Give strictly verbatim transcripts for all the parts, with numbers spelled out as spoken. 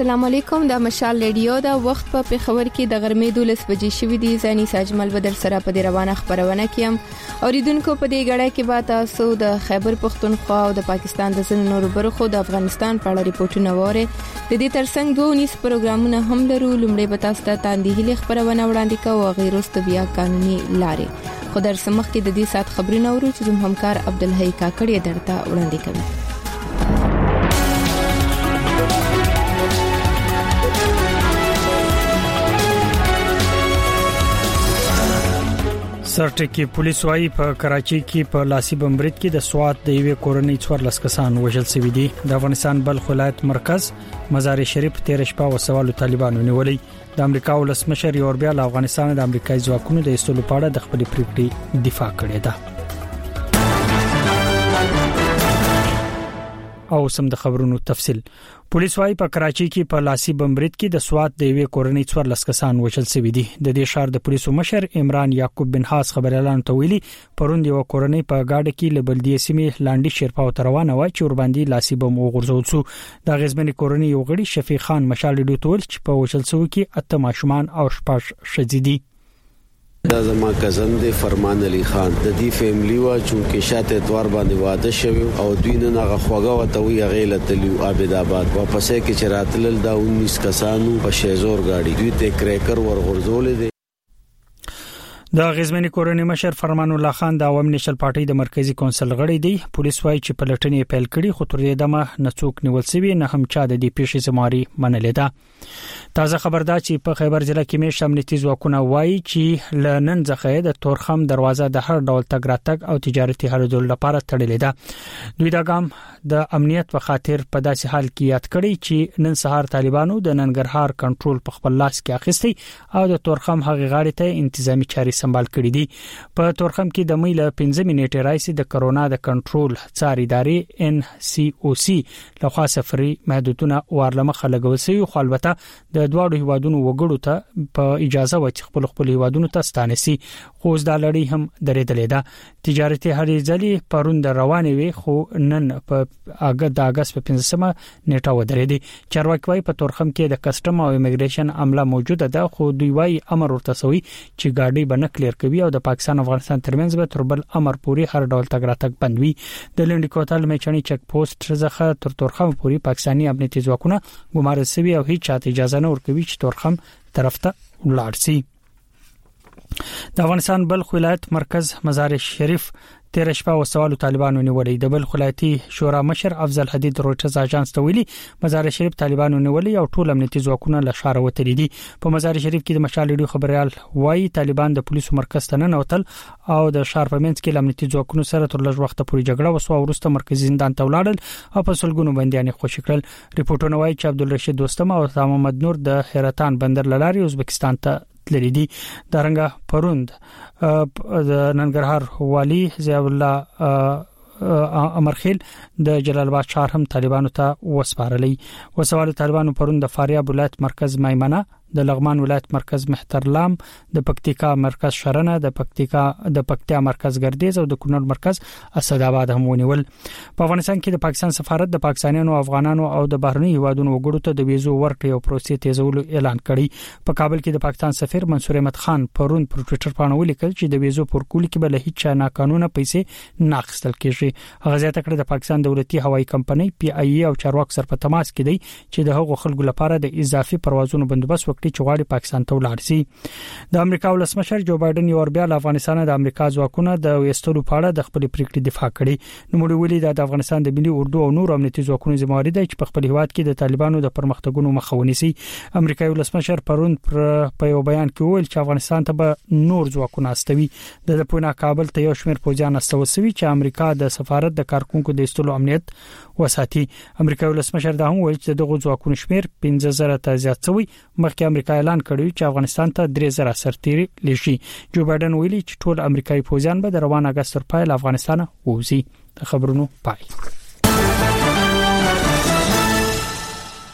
السلام علیکم. د مشال ریډیو د وخت په پیښور کې د غرمې دولس بجې شوې دي. زاني ساجمل بدر سره په دې روانه خبرونه کیم. اوریدونکو په دې غړې کې به تاسو د خیبر پختونخوا او د پاکستان د ځینو نورو برخو د افغانستان په اړه ریپورتونه وره. د دې ترڅنګ دوه نس پروګرامونه هم لرو. لومړی به تاسو ته تاندېهلي خبرونه وړاندې کوو او غیرست بیا قانوني لارې. خو در سمخ کې د دې سات خبرونه ورو چې زموږ همکار عبدالحی کاکړی درته وړاندې کوي. سرټکی پولیس وايي په کراچي کې په لاسي بمبرید کې د سوات د یوې کورنۍ څوارلس کسان وژل شوي دي. د افغانستان بلخ ولایت مرکز مزار شریف تیر شپه وسوالو طالبانو نیولې. د امریکا ولسمشر یو بیا له افغانستان د امریکایي ځواکونو د ایستلو په اړه د خپل پریکړې دفاع کړې ده. او سم د خبرونو تفصيل. پولیس وايي په کراچي کې په لاسي بمبرید کې د سوات د یوې کورنۍ څوارلس کسان وژل شوي دي. د دې شهر د پولیسو مشر عمران یعقوب بن خاص خبر اعلان تویلي پروند یو کورنۍ په گاډه کې لبلدیه سیمې لاندې شیرپاو تروانه و چې ور باندې لاسي بم وغورځول شو. د غزبني کورنۍ یو غړي شفیق خان مشال ډو تول چې په وژل شو کې اته ماشومان او شپږ ښځې دي. دا زما کزن دی فرمان علي خان د دې فیملی وا چې شاته اتوار باندې واده شوی او دوی نه هغه خوګه وته وی غیله تلیو عابد آباد واپسې کې چراتل دا انیس کسانو په شیزور گاډي دوی ته کریکر ورغورځول دي. د غزمنی کورنۍ مشر فرمان الله خان د عوام نشل پارټي د مرکزی کونسل غړی دی. پولیس وايي چې په لټنې پیل کړي خو تر دې دمه نڅوک نیول شوی نه هم چا د دې پیښې زماري منلې ده. تازه خبر ده چې په خیبر ضلع کې مې امنیتي ځواکونه وايي چې لنن ځخه د تورخم دروازه د هر ډول تګ راتګ او تجارتي هرډول لپاره تړلې ده. دوی دا ګام د امنیت په خاطر په داسې حال کې یاد کړی چې نن سهار طالبانو د ننګرهار کنټرول په خپل لاس کې اخیستی او د تورخم هغه غاړې ته انتظامی چاري سمبال کړی دي. په تورخم کې د مې له پنځه منټې راځي د کرونا د کنټرول څار ادارې ان سی او سی لخوا سفري محدودونه ورلمخه لګول شوی خو البته د دواړو هیوادونو وګړو ته په اجازه و چې خپل خپل هیوادونو ته ستانسي. خو د لړۍ هم درېدلې ده. تجارتي هرې ځلې پروند روانې وي خو نن په اګست د اګست په پنځمه نیټه ودرېدي. چارواکي وايي په تورخم کې د کسټم او ایمګریشن عمله موجوده ده خو دوی وايي امر ورته سوی چې گاډي بنه کلیر کوي او د پاکستان افغانستان ترمنځ به تر بل امر پوری هر ډول تګ راتګ بند وي. د لنډ کوتل میچنی چک پوسټ څخه تر تورخم پوری پاکستاني امنیتي ځواکونه ګمارل شوی او هیڅ چاته اجازه نه ورکوي چې تورخم طرف ته ولاړ شي. د افغانستان بلخ ولایت مرکز مزار شریف تیر شپه وسوالو طالبانو نیولې. د بلخ ولایتي شورا مشر افضل حدید رويټرز اژانس ته ویلي مزار شریف طالبانو نیولې او ټول امنیتي ځواکونه له ښار وتلي دي. په مزار شریف کې د مشال ډیو خبريال وایي طالبان د پولیسو مرکز ته نه وتل او د ښار په منځ کې امنیتي ځواکونو سره تر لږ وخت پورې جګړه وسو او وروسته مرکزی زندان ته ولاړل او په سلګونو بنديان خوشی کړل. ریپورتونه وایي چې عبدالرشید دوستم او محمد نور د حیرتان بندر لاري ازبکستان ته تللی دي. د رنګه پروند د ننګرهار والی ضیاء الله امرخیل د جلال آباد ښار هم طالبانو ته وسپارلې. وسوال طالبانو پروند د فاریاب ولایت مرکز میمنه د لغمان ولایت مرکز محترلام د پکتیکا مرکز شرنه د پکتیکا د پکتیا مرکز ګردیز او د کونړ مرکز اسد آباد هم ونیول. په افغانستان کې د پاکستان سفارت د پاکستانیانو افغانانو او د بهرني هیوادونو وګړو ته د ویزو ورکړې او پروسې تیزولو اعلان کړی. په کابل کې د پاکستان سفیر منصور احمد خان پرون پر ټوئیټر باندې ولیکل چې د ویزو پورکول کې بل هیڅ نه قانوني پیسې نه اخیستل کیږي. هغه زیاته کړه د پاکستان دولتي هوایي کمپنۍ پی ای ای او چارواکو سره په تماس کې دي چې د هغو خلکو لپاره د اضافي پروازونو بندوبست وکړي چې غواړي پاکستان ته ولاړ شي. د امریکا ولسمشر جو بایدن یو بیا له افغانستان د امریکا ځواکونو د ویستلو په اړه د خپل پریکړې دفاع کړي. نو موږ ویلي د افغانستان د ملي اردو او نور امنیتي ځواکونو ذمہواری ده چې په خپل هیواد کې د طالبانو د پرمختګونو مخه ونیسي. امریکایي ولسمشر پرون په یو بیان کې وویل چې افغانستان ته به نور ځواکونه استوي. د پونه کابل ته یو شمېر پوځیان استوسوي چې امریکا د سفارت د کارکونکو د ایستلو امنیت وساتي. امریکایي ولسمشر دا هم ویل چې دغه ځواکونو شمېر پنځه زره ته زیات شوی. مخکې امریکا اعلان کړی چې افغانستان ته درې زره سرتیري لشي. جو بایدن ویلي چې ټول امریکایي پوځیان به د روان اگست تر پای له افغانستان ووزي. خبرونو پای.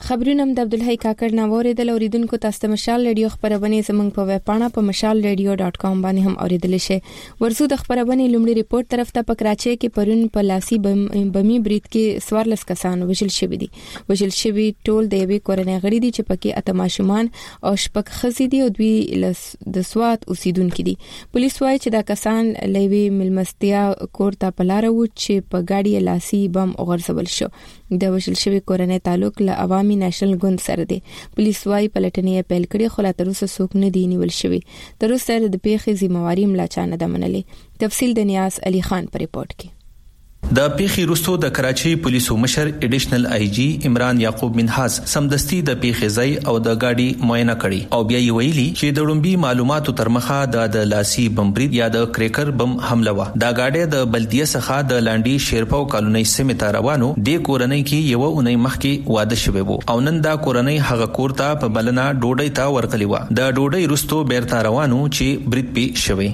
خبرونه د عبدالحی کاکړ ناوړې د اوریدونکو تاسو مشال رادیو خبرونه زمنګ په ویب پاڼه په مشال رادیو ډاٹ کام باندې هم اوریدل شي. ورسو د خبرونه لومړی ریپورت طرف ته پکراچي کې پرون په لاسي بمي برید کې سوارلس کسان وژل شوی دي. وژل شوی ټول د یوې کورنۍ غړي دي چې پکې اتماشومان او شپږ خزې دي او دوی د سوات اوسیدونکو دي. پولیس وايي چې دا کسان لوي ملمستیا کور ته پلاره و چې په گاډي لاسي بم وغورځول شو. د وژل شوی کورنۍ تعلق له عوامي نېشنل ګوند سره دی. پولیس وايي پلټنې پیل کړې خو لا تر اوسه څوک نه دی نیول شوی. تر اوسه د پیښې ذمہواری ملا چا نه ده منلې. تفصیل د نیاز علي خان په ریپورت کې. د پیښې وروسته د کراچي پولیسو مشر اډیشنل آی جی عمران یعقوب منحاس سمدستي د پیښې ځای او د گاډي معاینه کړي او بیا یې ویلي چې د لومبي معلوماتو تر مخه د لاسي بم برید یا د کریکر بم حمله و. دا گاډي د بلدیه څخه د لاندې شیرپاو کالونی سیمه ته روانو د کورنۍ کې یو اونۍ مخکې واده شوی وو او نن دا کورنۍ هغه کور ته په بلنه ډوډۍ ته ورغلی و. د ډوډۍ وروسته بیرته روانو چې برید پی شوی.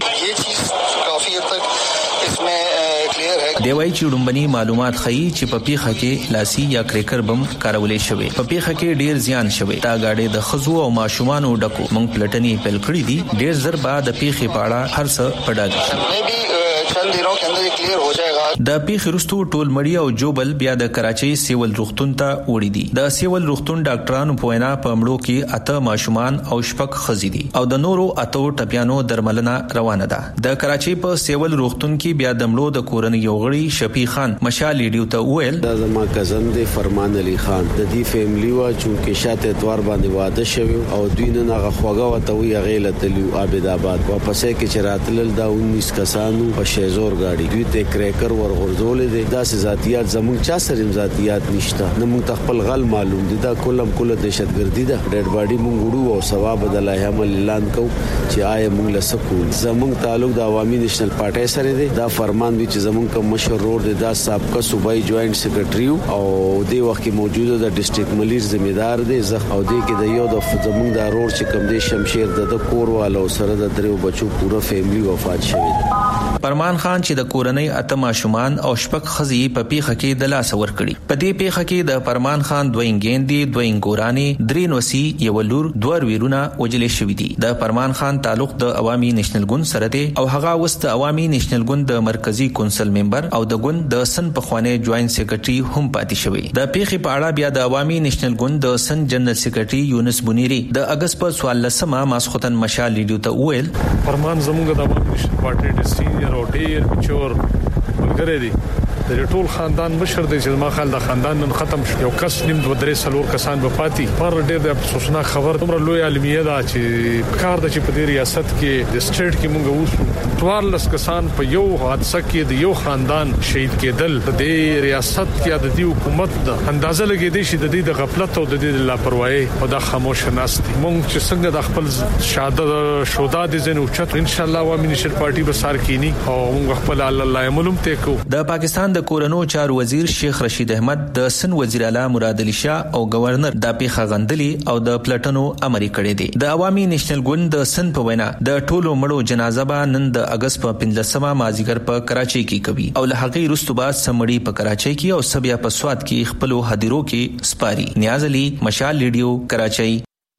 دی وايي چې ډومبني معلومات ښيي چې په پیښه کې لاسي یا کریکر بم کارولې شوی. په پیښه کې ډیر زیان شوی. دا گاډي د خزو او ماشومان ډکو مونږ پلټنې پیل کړې دي. ډیر زر بعد د پیښې په اړه هر څه پډاګ چند دنوں کے اندر کلیئر ہو جائے گا. د پیښې وروسته ټول مړی او جوبل بیا د کراچۍ سیول روغتون ته وړي دي. د سیول روغتون ډاکټرانو په وینا په مړو کې اته ماشومان او شپږ خزې دي او د نورو اتو ټپیانو درملنه روانه ده. د کراچۍ په سیول روغتون کې بیا د مړو د کورنۍ یو غړي شفیع خان مشال ریډیو ته وویل دا زما کزن دی فرمان علي خان د دې فیملی وا چې شاته اتوار باندې واده شوی او دوی نه هغه خوګه وته وی غیله تلیو عابد آباد واپس کې چراتل دا انیس کسانو په شیزور گاډي دوی ته کریکر ورغورځولې دي. دا سه ذاتيات زموږ چا سره ذاتيات نشته نه موږ خپل غل معلوم دي. دا کلم کله دهشتګردي ده. ډېر باډي موږ وړو او ثواب د الله عمل اعلان کو چې آی موږ له سکو زموږ تعلق د عوامي نېشنل پارټي سره دی. دا فرمان دی چې زموږ کوم مشر روډ دی. دا سابقه صوبایي جوائنټ سیکریټریو او د وخت کې موجوده د ډیسټریکټ ملیر ذمہ دار دی. زه او د کې د یو د زموږ د روډ چې کوم دی شمشیر د کور والو سره د درو بچو پوره فیملی وفات شوی. فرمان خان چې د کورنۍ اتما شومان او شپږ خزي په پیښه کې د لاس ور کړی. په دې پیښه کې د فرمان خان دوه انګیندې دوه انګورانی درې نوسی یو لور دوه ویرونه وجلې شوې دي. د فرمان خان تعلق د عوامي نېشنل ګوند سره دی او هغه وست عوامي نېشنل ګوند د مرکزی کونسل ممبر او د ګوند د سن پخوانی جوائنټ سیکریټري هم پاتې شوی. د پیښې په اړه بیا د عوامي نېشنل ګوند د سن جنرال سیکریټري یونس بنيري د اگست په څوارلسمه لسمه ماسختن مشال ریډیو ته وویل فرمان زموږ د عوامي نېشنل پارټي د سینیئر او ډیر چور ملګری دي. د ټول خاندان مشر دی چې ما خل د خاندان نن ختم شو. یو کس نیم دوه درې سلور کسان به پاتې. پر ډېر د افسوسناک خبر تمره لوی عالمیه دا چې کار د چې په دې ریاست کې د سټیټ کې مونږ ووسو ټوارلس کسان په یو حادثه کې د یو خاندان شهید کېدل. د دې ریاست کې د دې حکومت د اندازه لګې دي چې د دې د غفلت او د دې د لاپروايي او د خاموش ناست مونږ چې څنګه د خپل شهادت شودا دي زنه اوچت ان شاء الله عوامي نېشنل پارټي به سار کینی او مونږ خپل الله معلوم ته کو. د پاکستان د کورونو چارو وزیر شیخ رشید احمد د سن وزیر اعلی مراد علي شاه او گورنر د پیښه غندلي او د پلټنو امر کړی دی. د عوامي نېشنل ګوند د سن په وینا د ټولو مړو جنازه به نن د اگست په پنځلسمه مازیګر په کراچۍ کې کوي او له هغې وروسته به سمړي په کراچۍ کې او سبیا په سوات کې خپل هدیرو کې سپاري. نیاز علي مشال ریډیو کراچۍ.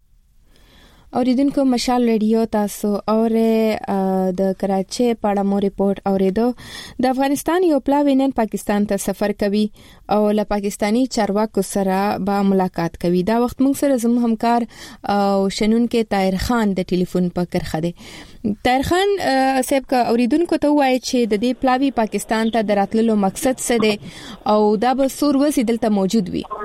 اوریدونکو مشال ریډیو تاسو اور د کراچۍ په اړه مو ریپورت اوریدو. د افغانستان یو پلاوی نن پاکستان ته سفر کوي او له پاکستانی چارواکو سره به ملاقات کوي. دا وخت موږ سره زموږ همکار او شنونکو طاهر خان د ټلیفون په کرخه دی. طاهر خان صاحب کا اوریدونکو ته وایي چې د دې پلاوی پاکستان ته دراتلو مقصد څه دی او دا به سور وسی دلته موجود وي.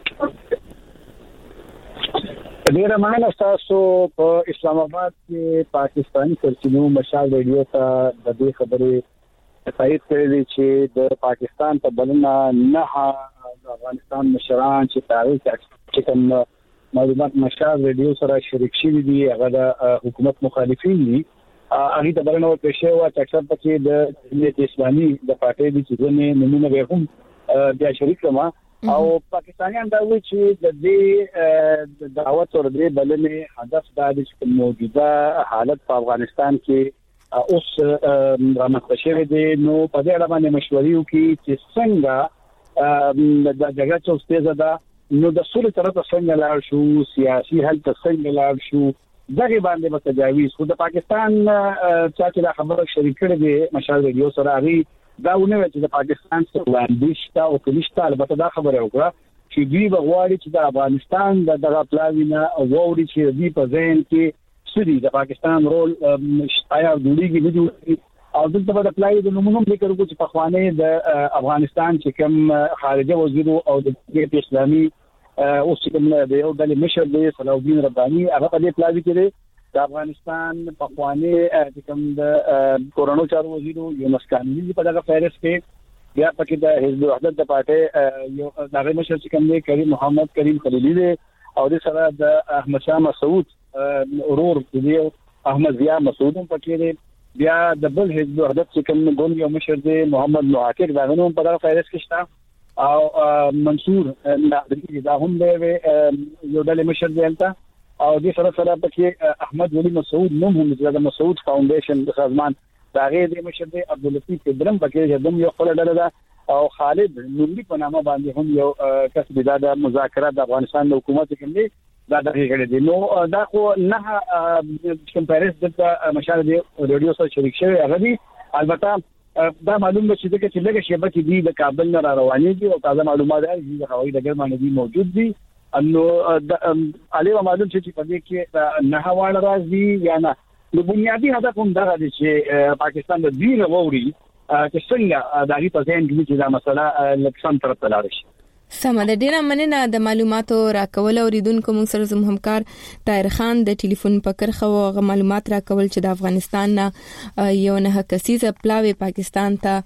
ډیره مننه تاسو په اسلام آباد کې پاکستاني سرچینو مشال ریډیو ته د دې خبرې تایید کړی چې د پاکستان په بلنه نه د افغانستان مشران چې تاریخ چې کوم معلومات مشال ریډیو سره شریک شوي دي هغه د حکومت مخالفین دي. هغه د بلنه ورکړې و چې اکثر پکې د جمهوریت اسلامي د پارټي د چیزونو نمونه به هم بیا شریک کما او پاکستانیان دا وایي چې د دې دعوت او د بلنې هدف دا دی چې موجوده حالت په افغانستان کې اوس رامنځته شوی دی. نو په دې اړه باندې مشورې وکړي چې څنګه د جګړې څخه ستېزه ده نو د سولې طرف څنګه لاړ شو سیاسي حل څنګه لاړ شو دغه باندې به تجاویز خو د پاکستان چې دا خبره شریک کړي دي مشال ریډیو سره هغه دا ونه چې د پاکستان څخه وړاندیز تا او کلیشته البته دا خبره وکړه چې دوی بغواړي چې د افغانستان د دغه پلاوینه او ووري چې دوی په ځین کې سړي د پاکستان رول آیا دویږي نه دوی او دلته د پلای د نومونو ذکر وکړو چې په خوانه د افغانستان چې کوم خارجه وزیر او د دولت اسلامي او چې کوم د یو د مشر د صلاح الدین رباني هغه په دې پلای کې د افغانستان په خوانه چې کوم د کورونو چارو وزیر یونس کاملی په دغه فهرست کې بیا پکې د حزب وحدت د پارټي یو دغه مشر چې کوم دی کریم محمد کریم خلیلی دی او د سره د احمد شاه مسعود اورور دی احمد ضیا مسعود هم پکې دی بیا د بل حزب وحدت چې کوم ګوند یو مشر دی محمد محاکر دا نوم په دغه فهرست کې شته او منصور نادری دا هم دی یو ډول مشر دی البته او د سره سره پکې احمد ولی مسعود نوم هم د مسعود فاونډیشن د سازمان دا غیر دی مشر دی عبداللطیف ابراهیم پکې هم یو خپل ډله ده او خالد نوري په نامه باندې هم یو کس دی د مذاکرات د افغانستان د حکومت کې دی دا دغه غړي دي نو دا خو نه کمپیریز د مشال دی ریډیو سره شریک شوی هغه دی البته دا معلومه چې دغه چې لږه شیبه کې دی د کابل نه را روانېږي او تازه معلومات دی د هوایي ډګر باندې دی موجود دي انو علي معلوم چې په دې کې نه هواړه راځي یا نه نو بنیادی هدف هم دا دی چې پاکستان د دین ووري چې څنګه د هغې په ذهن کې چې دا مسله لکسان طرف ته لاړ شي سمه د ډیره مننه د معلوماتو راکول او ریدونکو موږ سره زموږ همکار طاهر خان د ټلیفون پکر خو غو معلومات راکول چې د افغانستان نه یو نه کسیزه پلاوی پاکستان ته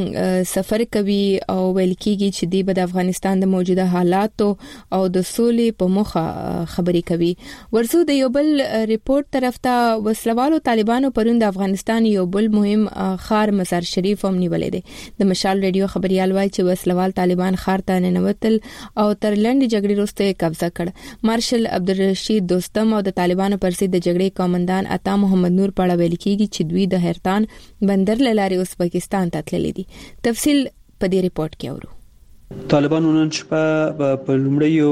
سفر کوي او ویل کیږي چې دی د افغانستان د موجوده حالاتو او د سولې په مخه خبرې کوي ورسو د یو بل ریپورت طرف ته وسلوالو طالبانو پروند د افغانستان یو بل مهم خار مزار شریف هم نیولې دي د مشال ریډیو خبريال وایي چې وسلوال طالبان خار ته نه وتل او تر لنډ جګړې وروسته قبضه کړ مارشل عبدالرشید دوستم او د طالبانو پر ضد د جګړې کمانډان عطا محمد نور په اړه ویل کیږي چې دوی د هرتان بندر لارې اوس پاکستان ته تللي دي تفصیل په دې ریپورت کې اورو طالبانو نن شپه په لومړیو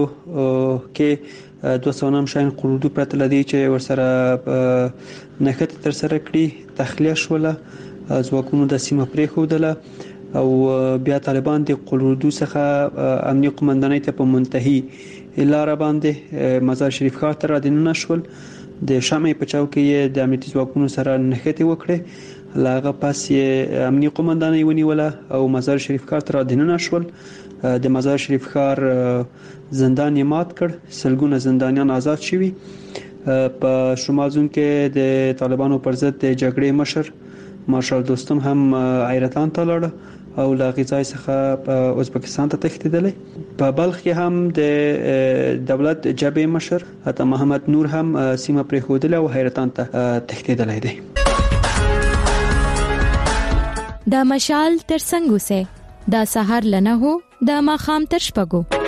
کې دوه سوه نهم شاین قروضو پرته لدی چې ورسره نښت تر سره کړی تخلیه شوله ځواکونو د سیمه پرې خودله او بیا طالبان د قلودو څخه امنیه قومندانۍ ته په منتهي لار باندې مزار شریف ښار ته راځنه شول د شمعې په چوک کې د امنیتي ځواکونو سره نښتې وکړې لاغه پس یې امنیه قومندانۍ ونیوله او مزار شریف ښار ته راځنه شول د مزار شریف ښار زندان یې مات کړ سلګونه زندانیان آزاد شوي په شمال زون کې د طالبانو پر ضد د جګړې مشر مارشال دوستم هم حیرتان ته لاړ او لا غذای څخه ازبکستان ته تښتیدلی په بلخ کې هم د دولت جبهه مشر عطا محمد نور هم سیمه پرې خودله او حیرتان ته تښتیدلی دی دا مشال تر څنګه سه دا سحر لنه هو دا ماخام تر شپګو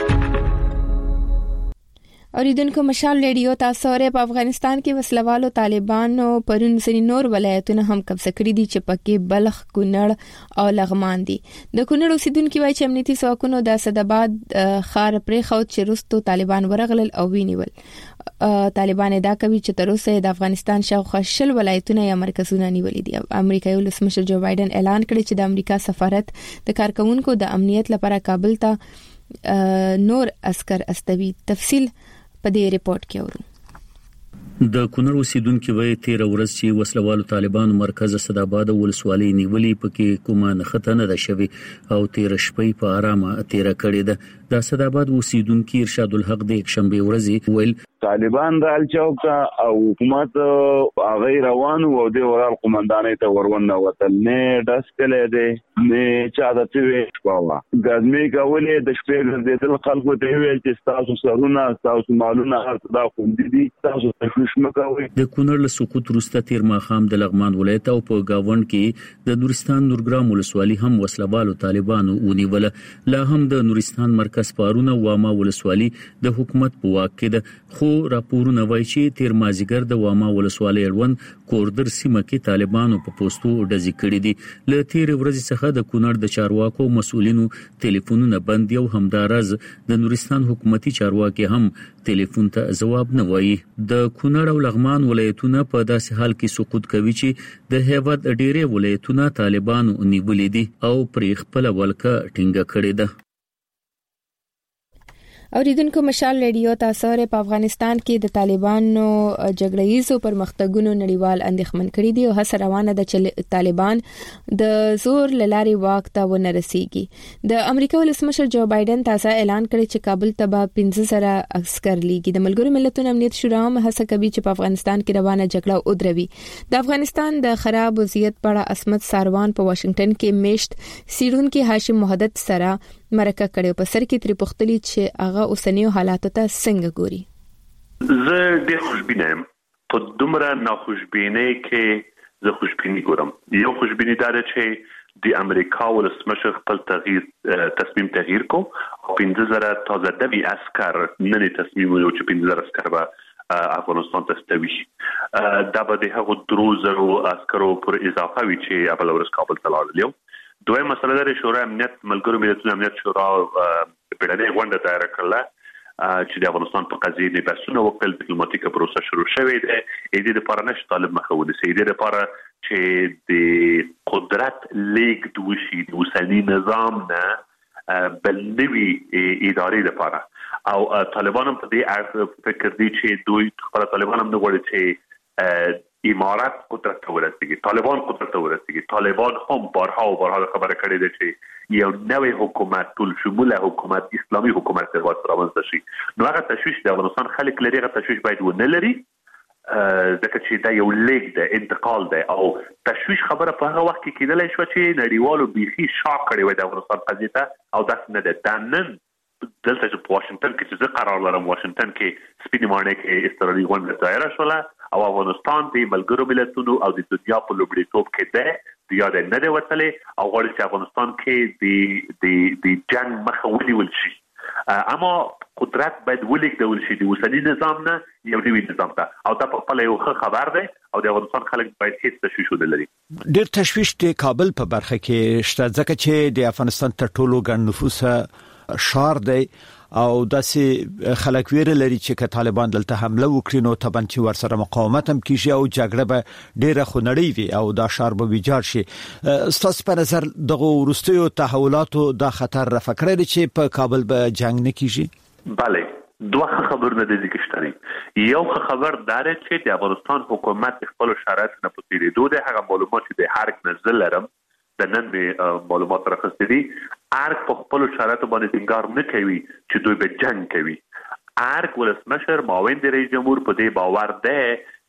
اوریدونکو مشال ریډیو تاسو ری په افغانستان کې وسلوالو طالبانو پرون سری نور ولایتونه هم قبضه کړی دي چې پکې بلخ کونړ او لغمان دي د کونړ اوسیدونکو وایي چې امنیتي ځواکونو د اسداباد خار پرې خو چې رستو طالبان ورغلل او وینیول طالبان دا کوي چې تر اوسه د افغانستان شاوخوا شل ولایتونه یا مرکزونه نیولې دي امریکایي ولسمشر جو بایدن اعلان کړی چې د امریکا سفارت د کارکونکو د امنیت لپاره کابل ته نور عسكر استوي تفصیل په دې ریپورت کې اورو د کونړ اوسیدونکو وایي تیر ورځ چې وسلوالو طالبان مرکز اسداباد ولسوالۍ نیولې پکې کومه نښته نه ده شوې او تیر شپې په آرامه تیر کړې ده د اسداباد اوسیدونکو ارشاد الحق د یک شنبه ورځ ویل طالبان د الچوک او حکومت غیر روانو او د ورال قومندانۍ ته ورونه وتل نه داس کله دي نه چا د توې شپوا ګازمې کولې د شپې ګرځېدل خلکو ته ویل چې تاسو سرونه تاسو مالونه دا خوندې دي تاسو تشویش مکوئ د کونړ له سقوط وروسته تیر ماښام د لغمان ولایت او په گاوند کې د نورستان نورګرام ولسوالۍ هم وسلوالو طالبانو ونیول لا هم د نورستان مرکز پارونه وامه ولسوالۍ د حکومت په واک کې ده خو خو راپورونه وایي چې تیر مازیګر د واما ولسوالۍ اړوند کوردر سیمه کې طالبانو په پوسټو ډزې کړې دي. له تیر ورځې څخه د کونړ د چارواکو مسؤلینو ټلیفونونه بند یو همدارز د نورستان حکومتي چارواکي هم ټلیفون ته جواب نه وایي. د کونړ او لغمان ولایتونه په داسې حال کې سقوط کوي چې د هیواد ډېرې ولایتونه طالبانو نیولې دي او پرې خپل ولکه ټینګه کړې ده. اوریدونکو مشال ریډیو تاسو په افغانستان کې د طالبانو جګړهیزو پرمختګونو نړیوال اندېښمن کړي دي او هڅه روانه ده چې طالبان د زور لاري واک ته ونه رسیږي. د امریکا ولسمشر جو بایدن تازه اعلان کړی چې کابل ته به پنځه زره عسكر لیږي. د ملګرو ملتونو امنیت شورا هم هڅه کوي چې په افغانستان کې روانه جګړه ودروي. د افغانستان د خراب وضعیت په اړه اسمت ساروان په واشنگټن کې میشت سیرونکو هاشم محدث سره مرکه کړي په سر کې تری پختلی چې هغه اوسنیو حالاتو ته څنګه ګوري. زه ډېر خوشبینه یم. په دومره ناخوشبینه کې زه خوشبیني ګورم. یو خوشبیني دا ده چې د امریکا ولسمشر خپل تغییر تصمیم تغییر کو او پنځه زره تازه دوی عسكر نه تصمیم ونیو چې پنځه زره عسكر به افغانستان ته ستوي. دا به د هغو درو زرو عسكرو پر اضافه وي چې اول ورځ کابل ته لاړل. دوی مسله ده شورا امنیت ملګرو ملتونو امنیت شورا په دې غونډه دایره کړله چې د افغانستان په قضیه د بحثونو وکړل. ډیپلوماټیکه پروسه شروع شوې ده. دې لپاره نشي طالب مخه ونیسي. دې لپاره چې د قدرت لیږد وشي د اوسني نظام نه بل نوي ادارې لپاره او طالبان هم په دې فکر دي چې دوی خپل طالبان هم نه غواړي چې امارات قدرت ته ورسیږي. طالبان قدرت ته ورسیږي. طالبان هم بارها او بارها خبره کړې ده چې یو نوې حکومت ټول شموله حکومت اسلامي حکومت ته رامنځته شي. نو هغه تشویش د افغانستان خلک لري. هغه تشویش باید ونه لري ځکه چې دا یو لیک ده انتقال ده او تشویش خبره په هغه وخت کې کېدلی شو چې نړیوالو بیخي شاک کړی وای د افغانستان قضیې ته او داسې نه ده. دا نن دلته چې په واشنگټن کې چې زه قرار لرم واشنگټن کې سپینې ماڼۍ کې استرالي غونډه دایره شوله او افغانستان د ملګرو ملتونو او د دنیا په لومړیتوب کې ده. د یاد نه دی وتلی او غواړي چې افغانستان کې د د د جنگ مخه ونیول شي. اما قدرت باید ولیږدول شي د اوسني نظام نه یو نوي نظام ته او دا په خپل یو ښه خبر دی او د افغانستان خلک باید هیڅ تشویش ونه لري. ډېر تشویش د کابل په برخه کې شته ځکه چې د افغانستان تر ټولو ګڼ نفوسه شار دی او داسې خلک ویره لري چې که طالبان دلته حمله وکړي نو طبعا چې ورسره مقاومت هم کیږي او جګړه به ډیره خونړۍ وي او دا شار به ویجاړ شي. ستاسو په نظر دغه وروستیو تحولاتو دا خطر رفع کړی چې په کابل به جنگ نه کیږي؟ بله دوه خبرونه د ذکر شته. یو خبر دا دی چې د افغانستان حکومت خپل شرایط نه پوهیږي. دوه هغه معلومات چې د هر نزل لرم د نن به معلومات راخستې دي. ارګ په خپل شرایط باندې ټینګار نه کوي چې دوی به جنگ کوي. ارګ ولسمشر معاون رئیس جمهور په دې باور ده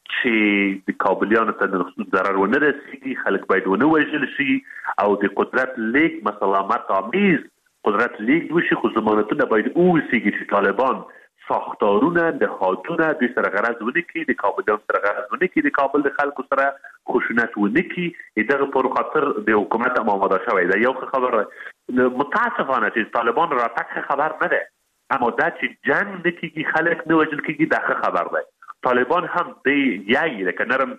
چې د کابلیانو ته ضرر ونه رسیږي. خلک باید ونه وژل شي او د قدرت لیک مسلامت آمیز قدرت لیک وشي. خو ضمانتونه باید اوسیږي چې طالبان ساختارونه د هاتونه د سره غرض ونه کی د کابل سره غرض ونه کی د کابل د خلکو سره خشونت ونه کی دغه پر خاطر د حکومت آماده شوی دا یو خبره. متاسفانه چې طالبان را تک خبر نه ده اما دا چې جنگ نکیږي خلک نه وجل کیږي دا خبر ده. طالبان هم دی یای لکه نرم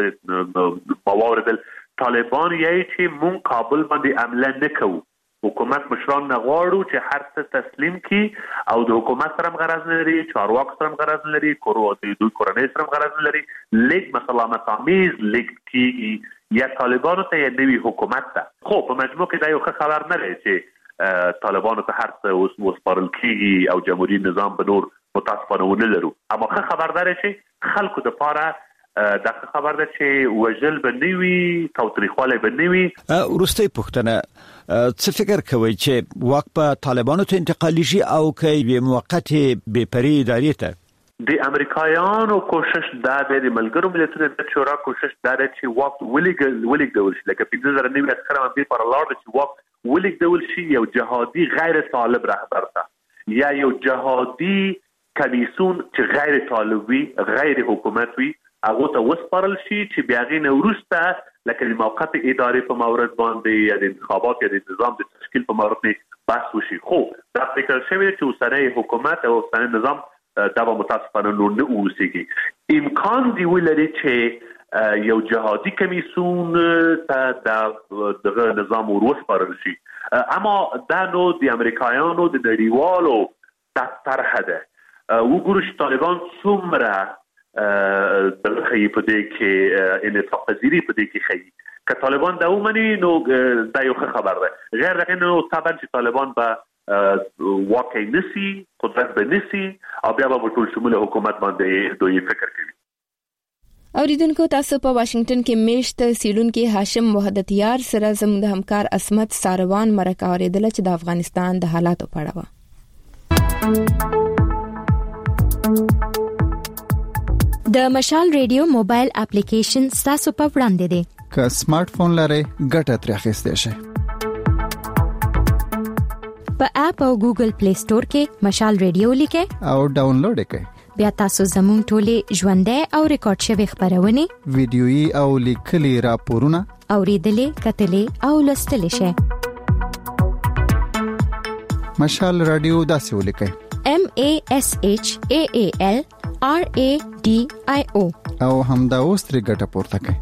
چې مواردل طالبان یای چې مون کابل باندې عمله نکوو. حکومت مشران نغواړو چې هر څه تسلیم کی او د حکومت سره غرض لري چارواکو سره غرض لري کورو د دوی کورنۍ سره غرض لري لیک مسلامت آمیز لیک کیږي یا طالبانو ته یې نوی حکومت ته. خو په مجموع کې دا یو خبر نه لري چې طالبانو ته هر څه وسپارل کیږي او جمهوریت نظام به نور متاسفانه ونه لرو. اما ښه خبر ده چې خلکو د پاره دا خبر ده چې وجل بنوي توتریخواله بنوي. ورسته پښتنه څه فکر کوي چې واک په طالبانو ته انتقالي شي او کې به موقته بے پرې ادارې ته؟ د امریکایانو کوشش دا د ملګرو ملتونو د شورا کوشش دا چې واک ولګ ولګ شي لکه په ځای نوې عسكر باندې پر لاړ چې واک ولګ شي یو جهادي غیر طالب رهبر ته یا یو جهادي کمیسون چې غیر طالبي غیر حکومتي هغه ته وسپارل شي چې بیا غي نورسته لکه د موقت ادارې په مورد باندې یا د انتخابات یا د نظام د تشکیل په مورد بحث وشي. خو دا فکر شوی چې اوسنۍ حکومت او اوسنۍ نظام دا به متاسفانه نور نه اوسېږي. امکان دی ولري چې یو جهادي کمیسون ته د نظام وروسپارل شي، اما دا نو د امریکایانو د نړیوالو طرح ده. وګورو چې طالبان څومره دغه په دې کې انعطاف پذیری په دې کې خي. که طالبان دا ومني نو دا یو ښه خبر ده. غیر دغه نو طبعا چې طالبان به واقع نسی، قدرت به نسی او بیا به ټول شمول حکومت باندې دوی فکر کوي. اوریدونکو تاسو په واشنگټن کې میشت سیډونکو هاشم وحدتیار سره زموږ د همکار اسمت ساروان مرکه اوریدل چې د افغانستان د حالاتو په اړه و. د مشال ریډیو موبایل اپلیکیشن تاسو په وړاندې دی. که سمارټ فون لرئ ګټه ترې اخیستئ شئ. په اپ او ګوګل پلی سٹور کې مشال ریډیو لیکئ او ډاونلوډ کړئ. بیا تاسو زموږ ټولې ژوندۍ او ریکارډ شوی خبرونه، ویډیويي او لیکلي راپورونه اوریدلې، کتلې او لوستلې شئ. مشال رادیو داسې ولیکئ: M A S H A A L R A D I O او همدا اوس ترې ګټه پورته کړئ.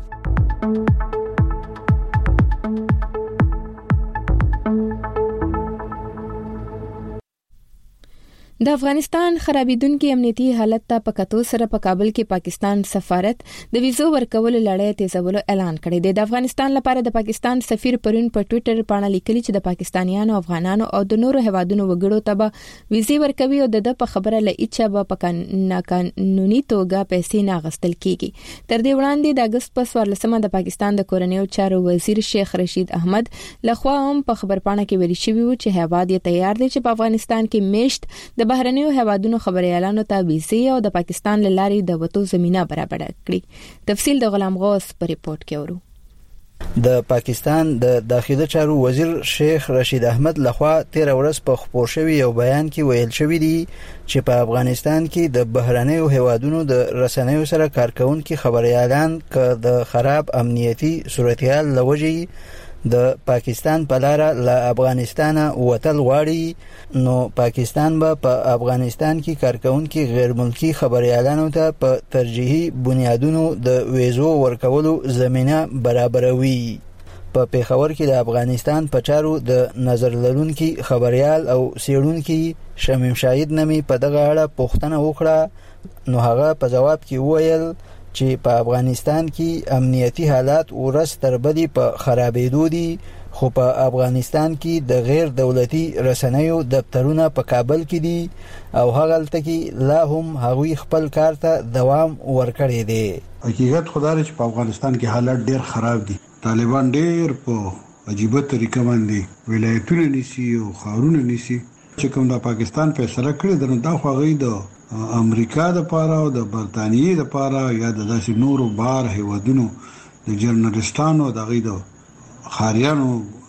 د افغانستان خرابېدونکي امنیتي حالت ته په کتو سره په کابل کې پاکستان سفارت د ویزو ورکول لړۍ تیزولو اعلان کړی دی. د افغانستان لپاره د پاکستان سفیر پرون په ټوئیټر باندې لیکلي چې د پاکستانیانو، افغانانو او د نورو هوادونو وګړو ته به ویزې ورکوي او د په خبره ل اچا به په قانوني توګه پیسې نه غستل کیږي. تر دې وړاندې د اگست په څوارلسمه د پاکستان د کورنیو چارو وزیر شیخ رشید احمد لخوا هم په خبرپاڼه کې ویل شوی و چې هواد یې تیار دی چې په افغانستان کې میشت د بهرنیو هوادونو خبريالانو ته ویزې او د پاکستان لارې د وټو زمينه برابر کړي. تفصیل د غلام غوث په ریپورت کې ورو. د پاکستان د داخلي چارو وزیر شیخ رشید احمد لخوا تیر ورځ په خبر شوی یو بیان کې ویل شوی دی چې په افغانستان کې د بهرنیو هوادونو د رسنیو سره کارکونکو خبريالان ک د خراب امنیتي صورتحال لوجي د پاکستان په لار له افغانستان وتل غواړي، نو پاکستان به په پا افغانستان کې کارکونکو غیر ملکی خبريالانو ته په ترجیحي بنیادونو د ویزو ورکولو زمينه برابروي. په پیښور کې د افغانستان په چارو د نظر لرونکي خبريال او سیړونکي شمیم شاهد نامي په دغه اړه پوښتنه وکړه، نو هغه په جواب کې وویل چې په افغانستان کې امنیتي حالات ورځ تر بلې په خرابېدو دي، خو په افغانستان کې د غیر دولتي رسنیو دفترونه په کابل کې دي او هغلته کې لا هم هغوی خپل کار ته دوام ورکړی دی. حقیقت خدای چې په افغانستان کې حالات ډېر خراب دي. طالبان ډېر په عجیبه طریقه باندې ولایتونه نیسي او ښارونه نیسي. چې کوم د پاکستان فیصله کړې ده نو دا خو هغوی د امریکا د پاره او د برتانیې د پاره یا د داسې نورو بار هیوادونو د جرنالستانو د غي د خاریانو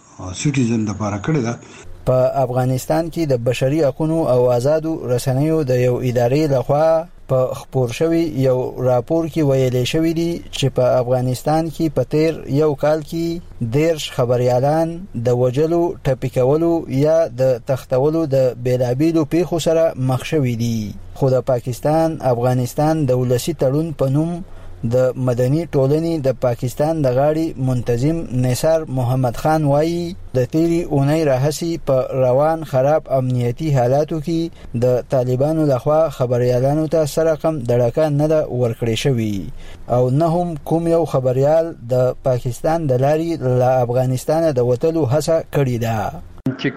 سټیزن د پاره کړی دا. په افغانستان کې د بشري حقوقو او آزادو رسنیو د یو ادارې لخوا په خبر شوی یو راپور کې ویل شوی دی چې په افغانستان کې په تیر یو کال کې دیرش خبريالان د وجلو، ټپیکولو یا د تختولو د بیلابیلو پیښو سره مخ شوي دي. خو د پاکستان افغانستان د ولسی تړون په نوم د مدني ټولنې د پاکستان د غاړي منتظم نثار محمد خان وایي د تیری اونۍ راهسي په روان خراب امنیتي حالاتو کې د طالبانو لخوا خبريالانو ته سره کم دړکه نه ده ورکړې شوی او نه هم کوم یو خبريال د پاکستان د لارې له افغانستان د وټلو هڅه کړې ده. چې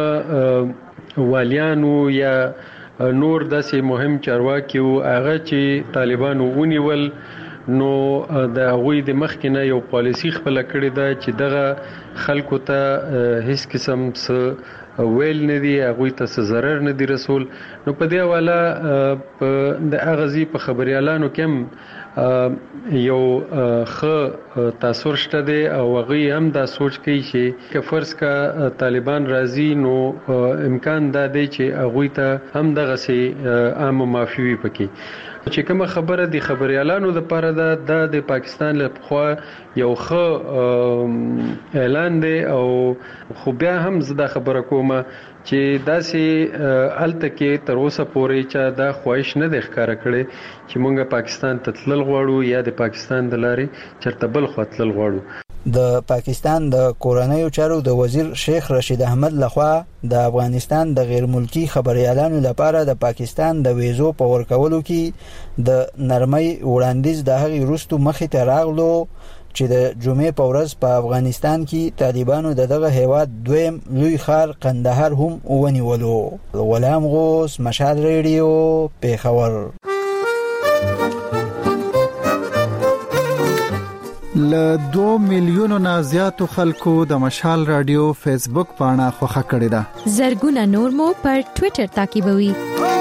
کوم والیانو یا نور داسې مهم چارواکي او هغه چې طالبانو ونیول نو د غوی د مخکنه یو پالیسی خپل کړی دا چې دغه خلکو ته هیڅ قسم څه ویل نه دی، غوی ته ضرر نه دی رسول. نو په دی والا په د اغازي په خبريالانو کې یو خ تاثیر شته دی او غوی هم دا سوچ کوي چې که فرض کا طالبان راضي نو امکان دا دی چې غوی ته هم دغه سي عام معافي وي پکې. چې کوم خبره د خبريالانو لپاره ده د پاکستان لپاره یو ښه اعلان دی او خو بیا هم زه دا خبره کوم چې داسې الته کې تر اوسه پورې چې دا خواهش نه دی ښکارا کړی چې مونږ پاکستان ته تلل غواړو یا د پاکستان د لارې چرته بل خوا تلل غواړو. د پاکستان د کورنیو چارو د وزیر شیخ رشید احمد لخوا د افغانستان د غیر ملکی خبريالانو لپاره د پاکستان د ویزو په ورکولو کې د نرمۍ وړاندیز د هغې وروسته مخې ته راغلو چې د جمعې په ورځ په افغانستان کې طالبانو د دغه هیواد دویم لوی ښار قندهار هم ونیولو. غلام غوث، مشال ریډیو، پیښور. ل دوه میلیونو نه زیاتو خلکو د مشال رادیو فیسبوک پاڼه خوښه کړې ده. زرګونه نور مو پر ټوئیټر تعقیبوي.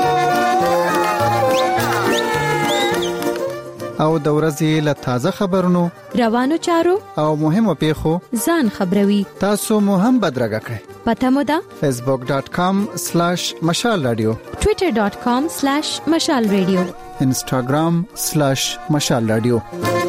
او د ورځې له تازه خبرونو، روانو چارو او مهمو پیښو ځان خبروي. تاسو مو هم بدرګه کړئ. پته مو ده facebook dot com slash mashal radio، twitter dot com slash mashal radio، instagram slash mashal radio.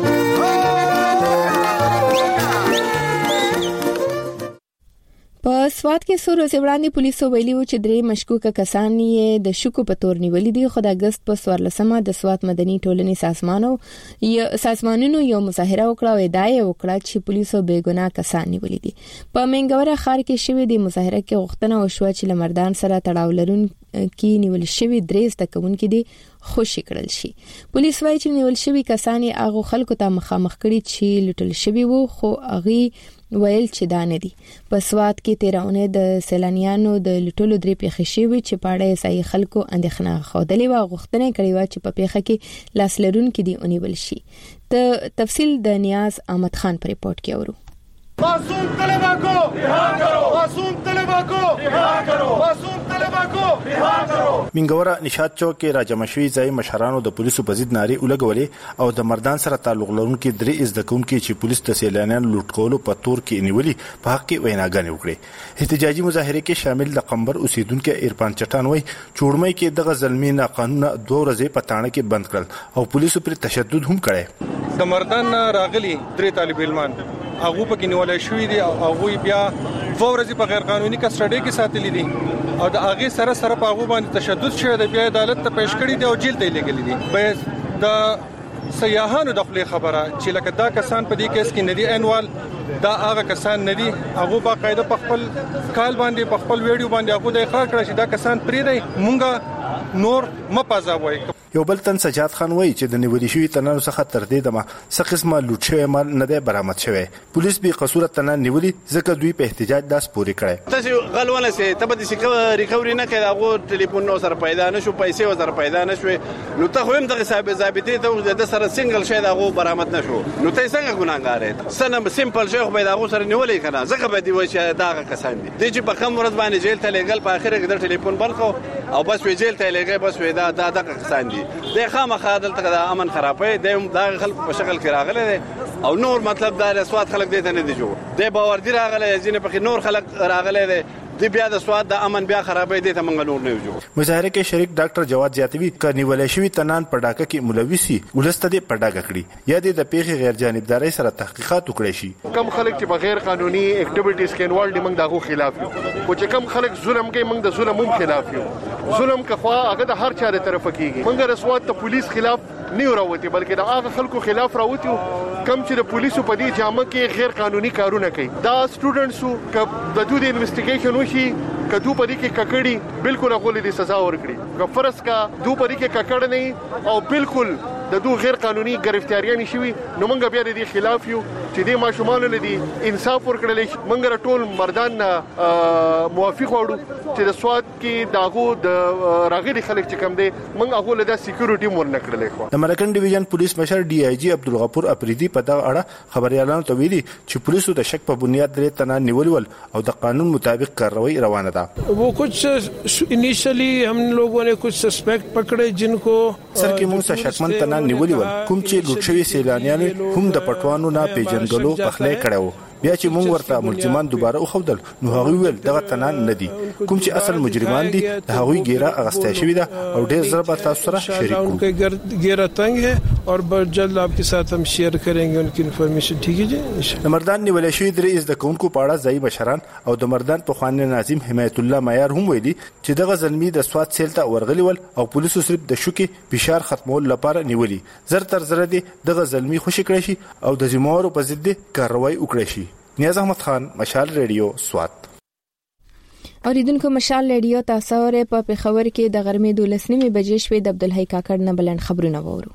په سوات کې څو ورځې وړاندې پولیسو ویلي و چې درې مشکوکه کسان یې د شکو په تور نیولې دي. خو د اگست په څوارلسمه د سوات مدني ټولنې سازمانو یا سازمانونو یو مظاهره وکړه او ادعا یې وکړه چې پولیسو بې ګناه کسان نیولې دي. په منګوره ښار کې شوې د مظاهره کې غوښتنه وشوه چې لمردان سره تړاو لرونکي نیول شوي درې زده کوونکي دي خوشی کړل شي. پولیس وايي چې نیول شوي کسان یې هغه خلکو ته مخامخ کړي چې لټل شوي وو، خو هغه ویل چې دا نه دي. په سوات کې تیرونه د سیلانیانو د لټولو درې پیښې شوې چې پاړې صحیح خلکو اندېښنه خوده و غوښتنه کړې و چې په پیښه کې لاس لرونکي دي ونیول شي. ته تفصیل د نیاز احمد خان پر ریپورت کې اورو. मासूम तलबा को रिहा करो, मासूम तलबा को रिहा करो, मासूम तलबा को रिहा करो. منګوره نشاط چوک کې راجمشوي ځای مشرانو د پولیسو په ضد ناري ولګولې او د مردان سره تعلق لرونکي درې ازدکونکو چې پولیس ته سیلانیان لوټ کولو په تور کې نیولي په حق کې ویناګانې وکړي. احتجاجي مظاهره کې شامل د قمبر اوسیدونکو ارفان چټان وای چوړمۍ کې دغه ظلمي قانون دوه ورځې په تاڼه کې بند کړل او پولیسو پر تشدد هم کړی. د مردان راغلي درې طالب علمان هغه په کې نیولای شوې دي او هغه بیا فورزي په غیر قانوني کسټډي کې ساتلې دي او د هغه سره سره په هغه باندې تشدد شوی دی. بیا عدالت ته پیښ کړی دی او جیل ته لګلې دي. به د سیاحانو د خپل خبره چې لکه دا کسان په دې کیس کې ندي انوال دا هغه کسان ندي، هغه په قاعده په خپل کال باندې په خپل ویډیو باندې هغه د اقرار کړی چې دا کسان پرې دی مونږه نور مپازاوي. یو بل تن سجاد خان وایي چې د نیولې شوی تنانو څخه تر دې دمه څه قسمه لوټ شوی مال نه دی برآمد شوی. پولیس به قصور تنان نیولې ځکه دوی په احتجاج لاس پوري کړي. تاسو غلونه سي ته به د ریکوري نه کړه، هغه ټلیفون نو سره پیدا نشو، پیسې و سره پیدا نشو، نو ته هم د حساب ضابطې ته د سره سنگل شي دغه برآمد نشو، نو ته څنګه ګناګار یې؟ سنه سیمپل شي خو به دغه سره نیولې کنه ځکه به دی وای چې دغه کسان دي د چې په کوم ورځ باندې جیل ته لګل په اخر کې د ټلیفون بند کو او بس وی جیل ته لګي بس وی دا دغه کسان دي. د خامہ خادل ته د امن خرابې د دا خلک په شکل کې راغلي او نور مطلب دا رسوات خلک دې ته نه دي جوړ د باور دي راغلي ځینې په نور خلک راغلي دي د بیا د سواد د امن بیا خرابې دي ته منګ نور نه جوړ. مظاهره کې شریک ډاکټر جواد زیاتوي کارنیولې شوی تنان په ډاکه کې ملوي سي ولسته دې په ډاکه کړی یا دې د پیښې غیر جانبداري سره تحقیقات وکړي شي. کم خلک چې بغیر قانوني اکټیویټیز کې انوالډ دي موږ دغه خلاف یو، او چې کم خلک ظلم کوي موږ د ظلم هم خلاف یو. ظلم کخوا هغه د هر چا له طرفه کیږي. موږ رسوات ته پولیس خلاف نه راوتی بلکې د هغه خلکو خلاف راوتی کم چې د پولیسو په دې جامه کې غیر قانوني کارونه کوي. دا سټوډنټسو ک د دوی د انویسټیګیشن وشي کدو پدې کې ککړی بالکل هغه دې سزا ورکړي. که فرض کا دو پدې کې ککړ نه او بالکل د دو غیر قانوني گرفتاریان شي نو موږ بیا د خلاف یو چې د ماشومان له دي انصاف ورکړل شي. موږ ټول مردان موافق وړو چې د سواد کې داغو د راغلي خلک چې کم دي موږ هغه له د سکیورټي مور نه کړل. خو د امریکن ډیویژن پولیس مشر ډي آی جی عبدالغفور افریدي په دا اړه خبريالانو ته ویلي چې پولیسو د شک په بنیاد درې تنه نیولول او د قانون مطابق کاروایی روانه ده. वो कुछ इनिशियली हम लोगों ने कुछ सस्पेक्ट पकड़े जिनको سر کې موږ شکمن تنه نیولول کوم چې لوټ شوی سیلانیان هم د پټوانو نه پیژنګلو پخلې کړو بیا چې موږ ورته ملزمان دوباره وخودل نو هغه ویل دغه تنان نه دي کوم چې اصل مجرمان دي هغه ګیره اغسته شوی ده او ډیر زر به تاسو سره شریک کوو ګیره تنگ ہے اور بہت جلد آپ کے ساتھ ہم شیئر کریں گے ان کی انفارمیشن ٹھیک ہے جی د مردان نیول شوی درې از د کونکو پاړه ځای بشران او د مردان په خوانه ناظم حمایت الله معیار هم ویلي چې دغه ظلمي د سواد سیلته ورغلی ول او پولیسو صرف د شوکي فشار ختمول لپاره نیولي زر تر زر دي دغه ظلمي خوشی کړی شي او د زموږ په ضد کاروایی وکړي شي. نیاز احمد خان، مشال ریډیو، سوات. اوریدونکو مشال ریډیو تاسو ورې په پیښور کې د غرمې دولس نیمه بجې شوې د عبدالحی کاکړ نه بلند خبرونه وورو.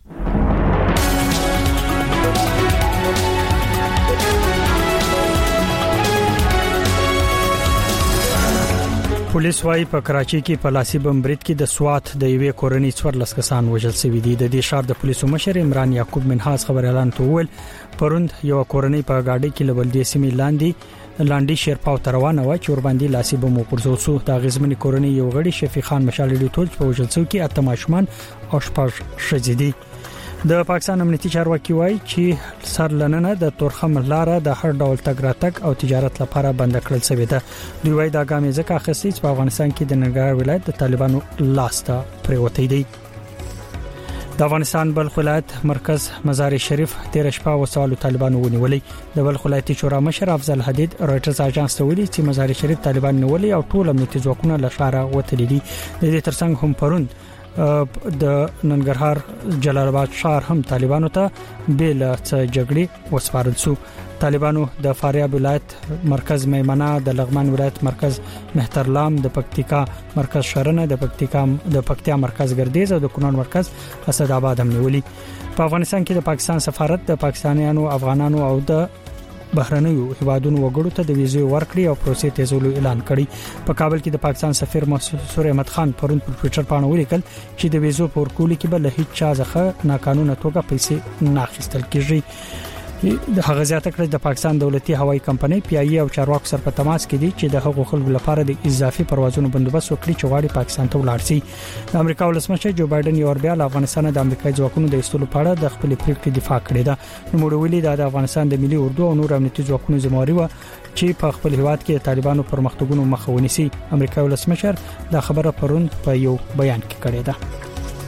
پولیس وايي په کراچي کې په لاسي بم برید کې د سوات د یوې کورنۍ څوارلس کسان وژل شوي دي. د دې شهر د پولیسو مشر عمران یعقوب منهاز خبر اعلان کول پروند یو کورنۍ په گاډي کې لبلدي سیمې لاندې لاندې شیرپاو تروانه و چې ور باندې لاسي بم وپرځول شو. د غزمنی کورنۍ یو غړي شفیق خان مشالډي ټول په وژل شو کې اته ماشومان او شپږ ښځې دي. د پاکستان امنیتي چارواکي وایي چې سر لننه د تورخم لاره د هر ډول تګ راتګ او تجارت لپاره بند کړل شوې ده. دوی وایي دا ګام یې ځکه اخیستی چې په افغانستان کې د ننګرهار ولایت د طالبانو لاسته پریوتی دی. د افغانستان بلخ ولایت مرکز مزار شریف تیر شپه وسوالو طالبانو ونیولې. د بلخ ولایتي شورا مشر افضل حدید رويټرز اژانس ته ویلي چې مزار شریف طالبان نیولې او ټول امنیتي ځواکونه له ښاره وتلي دي. د دې ترڅنګ هم پروند د ننګرهار جلال آباد ښار هم طالبانو ته بیل څخه جګړې وسپارل شو. طالبانو د فاریاب ولایت مرکز میمنه، د لغمان ولایت مرکز مهترلام، د پکتیکا مرکز شرنه، د پکتیکا د پکتیا مرکز ګردیز او د کونړ مرکز اسداباد هم نیولي. په افغانستان کې د پاکستان سفارت د پاکستانیانو، افغانانو او د بهرنیو هیوادونو وګړو ته د ویزې ورکړې او پروسې تیزولو اعلان کړی. په کابل کې د پاکستان سفیر مسعود احمد خان پرون پر ټوئیټر باندې ولیکل چې د ویزو په ورکولو کې به له هیڅ چا څخه ناقانونه توګه پیسې نه اخیستل کیږي. د هغه زیاته کړ د پاکستان دولتي هوایي کمپنۍ پی ای او چارواکو سره په تماس کې دي چې د هغو خلکو لپاره د اضافي پروازونو بندوبست وکړي چې غواړي پاکستان ته ولاړ شي. د امریکا ولسمشر جو بایدن یو بیا له افغانستان د امریکایي ځواکونو د ایستلو په اړه د خپل پریکړې دفاع کړې ده. نو موږ ویلي دا د افغانستان د ملي اردو او نور امنیتي ځواکونو ذمہواري و چې په خپل هیواد کې د طالبانو پرمختګونو مخه ونیسي. امریکایي ولسمشر دا خبره پرون په یو بیان کې کړې ده.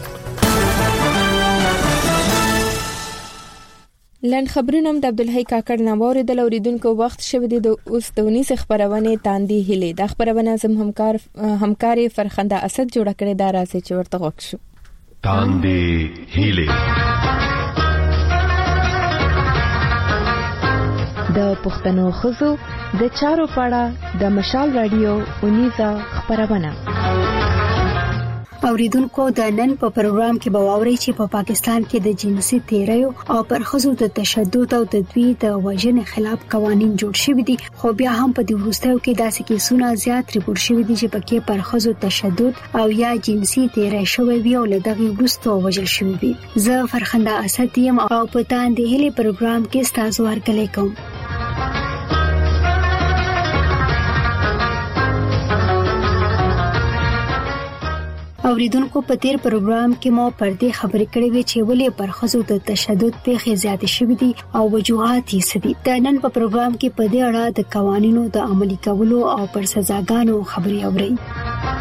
لن خبرونه د عبدالحی کاکړ نوور د اوریدونکو وخت شوه د اوس د ونیس خبرونه تاندې هلي د خبرونه زم همکار همکاري فرخنده اسد جوړ کړی دا راځي چې ورته وښ شو. تاندې هلي د پښتنو خزو د چارو پاړه د مشال رادیو اونیزه خبرونه. اوریدونکو د نن په پروګرام کې به واوري چې په پاکستان کې د جنسي تیریو او پر ښځو د تشدد او د دوی د وژنې خلاف قوانين جوړ شوي دي، خو بیا هم په دې وروستیو کې داسې کیسونه زیات ریپورت شوي دي چې پکې پر ښځو تشدد او یا جنسي تیری شوی وي او له دغه وروسته وژل شوي وي. زه فرخنده اسد یم او په تاندې هلي پروګرام کې ستاسو هرکلی کوم. اوریدونکو په تیر پروګرام کې مو پر دې خبرې کړې وې چې ولې پر ښځو د تشدد پیښې زیاتې شوې دي او وجوهات یې څه دي. د نن په پروګرام کې په دې اړه د قوانینو د عملي کولو او پر سزاګانو خبرې اورئ.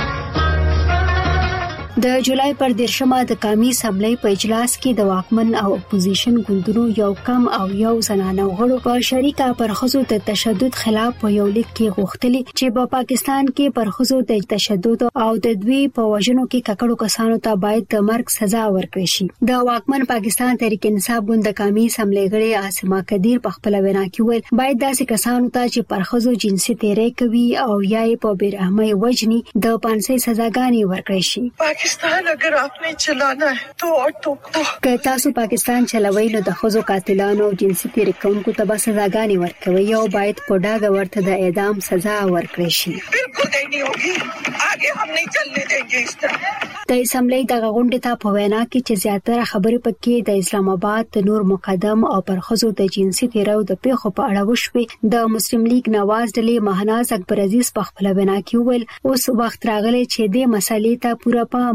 د جولای پر دیرشمه د قومي اسمبلی په اجلاس کې د واکمن او اپوزیشن ګوندونو یو کم او یو زنانه غړو په شریکه پر ښځو د تشدد خلاف په یو لیک کې غوښتلي چې په پاکستان کې پر ښځو د تشدد او د دوی په وژنو کې ککړو کسانو ته باید د مرګ سزا ورکړي شي. د واکمن پاکستان تحریک انصاف ګوند د قومي اسمبلی غړي عاصمه قدیر په خپل وینا کې ویل باید داسې کسانو ته چې پر ښځو جنسي تیری کوي او یا یې په بیرحمۍ وژني د پانسۍ سزاګانې ورکړي شي. पाकिस्तान अगर आपने चलाना है तो ऑटो که تاسو پاکستان چلوي نو د خزو قاتلانو او جنسي تیری کوونکو ته به سزاګانې ورکوي او باید په ډاګه ورته د اعدام سزا ورکړي شي. بالکل نہیں ہوگی آگے हम नहीं चलने देंगे इस तरह. د اسمبلی د غونډې ته په وینا کې چې زیاتره خبرې پکې د اسلام آباد د نور مقدم او پر خزو د جنسي تیرو د پیښو په اړه وشوي. د مسلم لیگ نواز ډلې مهناز اکبر عزیز په خپل وینا کې ویل اوس وخت راغلی چې د مسلې ته پوره پام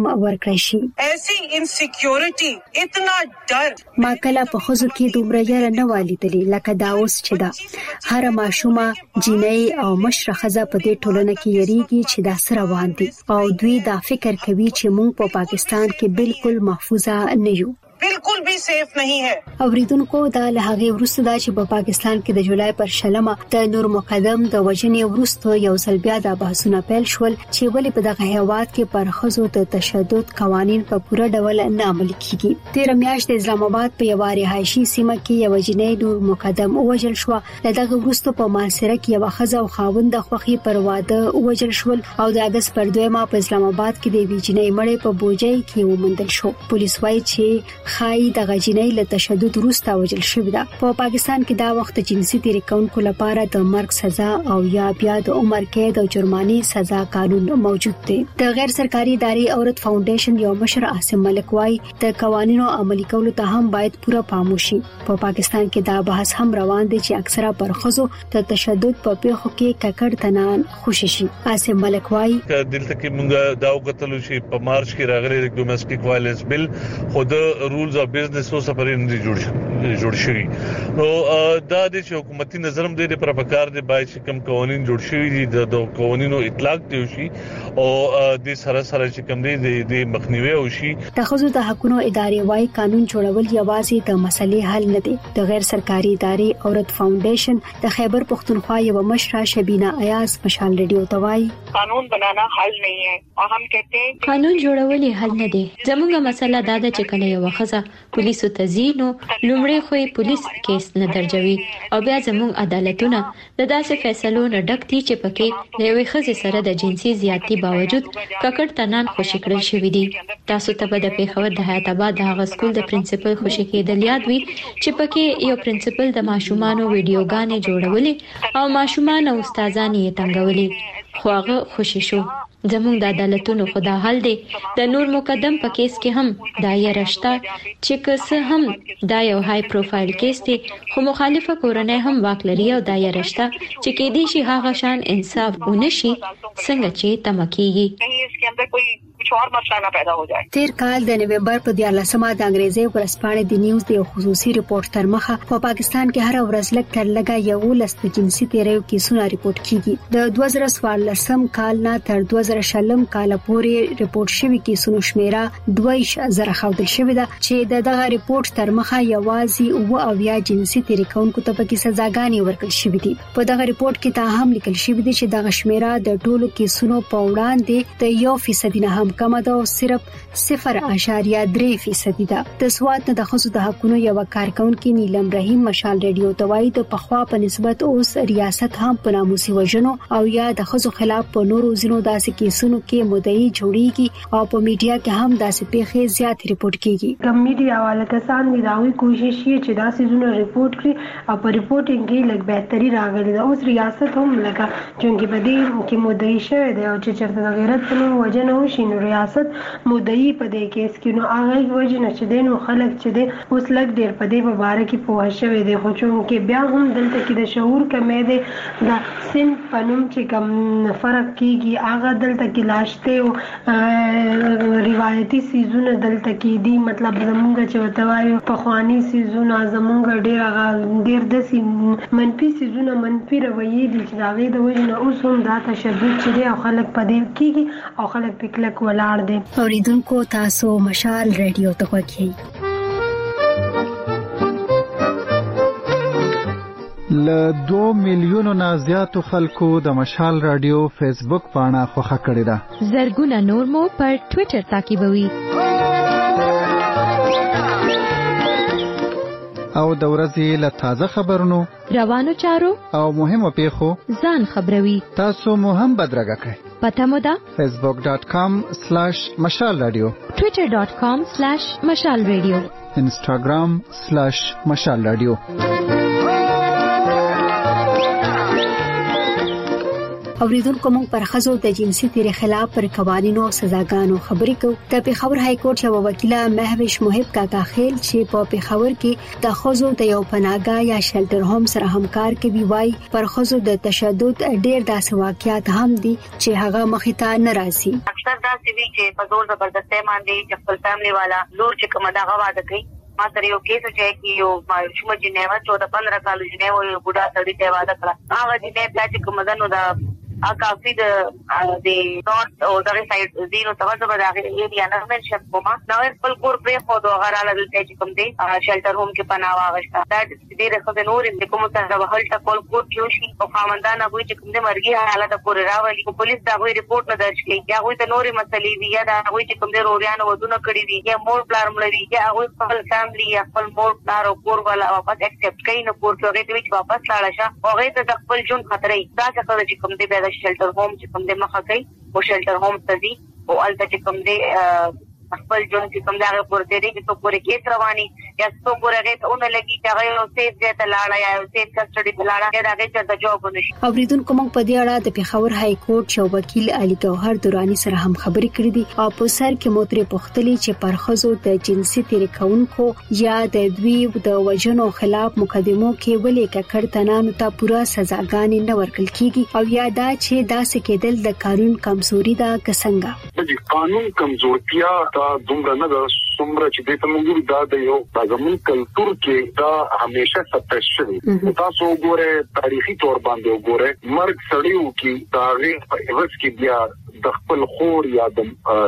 هم ورکړی شي. ایسی انسیکیورټي اتنا ډر ما کله په خوځو کې دومره یاره نه والیدلی لکه دا اوس چې دا هر ماشومه جنۍ او مشره ښځه په دې ټولنه کې یریږي چې دا سره روان دي او دوی دا فکر کوي چې موږ په پاکستان کې بالکل محفوظه نه یو. बिल्कुल भी सेफ नहीं है. اوریدونکو دا له هغه وروسته دا چې په پاکستان کې د جولای پر شلمه د نور مقدم د وژنې وروسته یو ځل بیا د بحثونه پیل شول چې ولې په دغه هیواد کې پر ښځو د تشدد قوانين په پوره ډول نه عملي کیږي. تیر میاشت د اسلام آباد په یو رهایشي سیمه کې یو جنۍ نور مقدم وژل شو. دغه وروسته په مالسره کې یو ښځه او خاوند د خوخي پر واده وژل شول او د اگست پر دویمه په اسلام آباد کې د ویجنۍ مړې په بوجای کې ومندل شو. پولیس وايي چې خای د غجنۍ له تشدد وروسته وژل شوې ده. په پاکستان کې دا وخت جنسي تیریکونکو لپاره د مرګ سزا او یا بیا د عمر قید او جرمانې سزا قانون موجود دی. د غیر سرکاري ادارې عورت فاونډیشن یو مشر عاصم ملک وايي د قوانینو عملي کولو ته هم باید پوره پام وشي. په پاکستان کې دا بحث هم روان دی چې اکثره پر ښځو د تشدد په پیښو کې ککړ تنان خوشي شي. عاصم ملک وايي دلته کې موږ دا وکړل چې په مارچ کې راغلي د ډومېسټک وایلنس بل خود رولز او بزنس او سفرین دي جوړ جوړ شوی. نو دا د حکومتي نظرم د پرپکار د بای چې کوم قوانين جوړ شوی دي د قوانینو اطلاق دی شي او د سره سره چې کوم دي د مخنیوي او شي. د خصوصي د حقوقو ادارې وايي قانون جوړول یوازې د مسلې حل نه دی. د غیر سرکاري ادارې عورت فاونډیشن د خیبر پختونخوا یو مشره شبینه ایاز مشال ریډیو ته وايي قانون بنانا حل نہیں ہے اور ہم کہتے ہیں قانون جوړول حل نه دی. زموږه مسله دا ده چې کله یو ښځه پولیسو ته ځینو لومړی خو پولیس کیس نه درجوي او بیا زموږ عدالتونه د داسې فیصلو نه ډک دي چې پکې د یوې ښځې سره د جنسي زیاتی باوجود ککړ تنان خوشی کړل شوی دي. تاسو ته به د پیښور د حیات آباد د هغه سکول د پرنسپل خوشی کېدل یاد وي چې پکې یو پرنسپل د ماشومانو ویډیوګانې جوړولې او ماشومان او استادان یې تنګولې خو هغه خوشی شو. زموږ د عدالتونو خدا حل دی. د نور مقدم په کیس کې هم دا یې رښتا چې که هم دا یو های پروفایل کیس دی خو مخالفه کورنۍ هم واک لري او دا یې رښتا چې کې دي شي هغه شان انصاف ونشي څنګه چې تمکیږي. اور مسئلہ نہ پیدا ہو جائے. تیر کال د نومبر په دیارلسمه د انګریزي ورځپاڼې د نیوز د خصوصي ریپورت تر مخه په پاکستان کې هر ورځ لږ تر لږه یو لست جنسي تیریو کیسونه ریپورت کیږي. د دوه زره څوارلسم کال نه تر دوه زره شلم کال پورې ریپورت شوی کیسونو شمیره دوه زره خودل شوی ده چې دغه ریپورت تر مخه یوازې او او یا جنسي تیریکونکو ته پکې سزاګانې ورکړل شوې دي. په دغه ریپورت کې ته هم لیکل شوی دی چې دغه شمیره د ټولو کیسونو په وړاندې د یو فیصد نه هم کم ده او صرف صفر اشاریه درې فیصد ده. د سواد نه د خصوصي د حقوقو یو کارکونکو نیلم رحیم مشال ریډیو توای د پخوا په نسبت اوس ریاست هم په ناموسي وژنو او یا د خصوصي خلاف په نورو ځینو داسې کیسونو کې مدعي جوړیږي او په میډیا کې هم داسې پیښې زیات ریپورت کیږي. کم میډیا والا کسان دي داوی کوشش یې چې داسې زونه ریپورت کړي او په ریپورتینګ کې لږ بهتري راغلي ده. اوس ریاست هم لګا چې په دې کې مدعي شوی دی او چې چرته د غیرت په نوم وژنه وشي نو ریاست مدعي په دې کیس کې نو هغه وجنه چې دینو خلک چې دي اوس لګ ډیر په دې مبارک کې پوه شوی دی. خو چې بیا هم دلته کې د شعور کمې دی دا سن پنوم چې کم فرق کیږي هغه دلته کې لاشته او روایتي سيزونه دلته کې دي. مطلب زمونږ چې وتوایو په خواني سيزونه زمونږ ډیر هغه ډیر د منفي سيزونه منفي رویې دي چې دا غي د وجنه اوس هم دا تشدد چې دی او خلک په دې کېږي او خلک پکلک ولاړ دي. اوریدونکو تاسو مشال ریډیو ته وګورئ. ل دو میلیونو نه زیاتو خلکو د مشال رادیو فیسبوک پاڼه خوښه کړې ده. زرګونه نور مو پر ټوئیټر تعقیبوي. او د ورځې له تازه خبرونو روانو چارو او مهمو پیښو ځان خبروي. تاسو مو هم بدرګه کړئ. پته مو ده facebook dot com slash mashal radio twitter dot com slash mashal radio instagram slash mashal radio. اوریدونکو موږ پر خزو د جنسي تیر خلاف پر قوانینو او سزاګانو خبرې کوو. د پیښور های کورټ یو وکیل مهوش محب کاکا خیل چې په پیښور کې د خزو د یو پناهګاه یا شلټر هوم سره همکار کوي وای پر خزو د تشدد ډیر داسې واقعیات هم دي چې هغه مخې ته نه راځي. اکثر دا سی وی چې په زور زبردستۍ باندې چې خپل فیملی والا لور چې کومه دا واده کوي. ما سره یو کیس چې کی یو ماشوم جنې و چودہ پندرہ کال جنې و یو بوډا سړی ته واده کړ. هغه جنې بیا چې کومه دنو دا ا کافي د د نورث او دغه سایډ زیرو څخه به دغه ایریا نه منشن کومه نو خپل کور پرې خو دوه غراله دلته چې کوم دی شلټر هوم کې پناه واغښتا دا د دې رخصت نور د کوم څنګه وهل ټکول کور کې شي او خاوندان هغه چې کوم د مرګي حالت پورې راولي او پولیس دا غوي رپورټ نه درج کړي یا غوي ته نورې مسلې وي یا دا غوي چې کوم د روریان ودونه کړی وي یا مور پلار مړ یا غوي خپل فیملی یا خپل مور پلار او کور والا واپس اکسپټ کوي نه کور کې هغه ته واپس لاړ شه هغه ته خپل جون خطرې دا څه چې کوم دی د شلټر هوم چې کوم د مخه کوي او شلټر هوم ته دي او البته چې کوم دی خپل جون چې کوم دا پورته دي چې په پورې کې رواني یا څو پورې ته اون لګي چې هغه یو سیف ځای ته لاړ یا یو سیف کسټډي ته لاړ یا هغه چې د جواب ونشي. اوریدونکو موږ په دې اړه د پیښور های کورټ یو وکیل علي ګوهر دوراني سره هم خبرې کړې دي او په سر کې موتري پختلي چې پرخزو د جنسي تیر کونکو یا د دوی د وجنو خلاف مقدمو کې ولې ککړ تنانو ته پوره سزاګانې نه ورکړل کیږي او یا دا چې داسې کېدل د قانون کمزوري ده کسنګا د قانون کمزورتیا دا دومره نه ده څومره چې د تمګور دا د یو زمون کلچر کې دا همیشه ستاسو شوی تاسو وګوره تاریخي تور باندې وګوره مرګ سړیو کې دا غي په اوس کې بیا د خپل خور یا د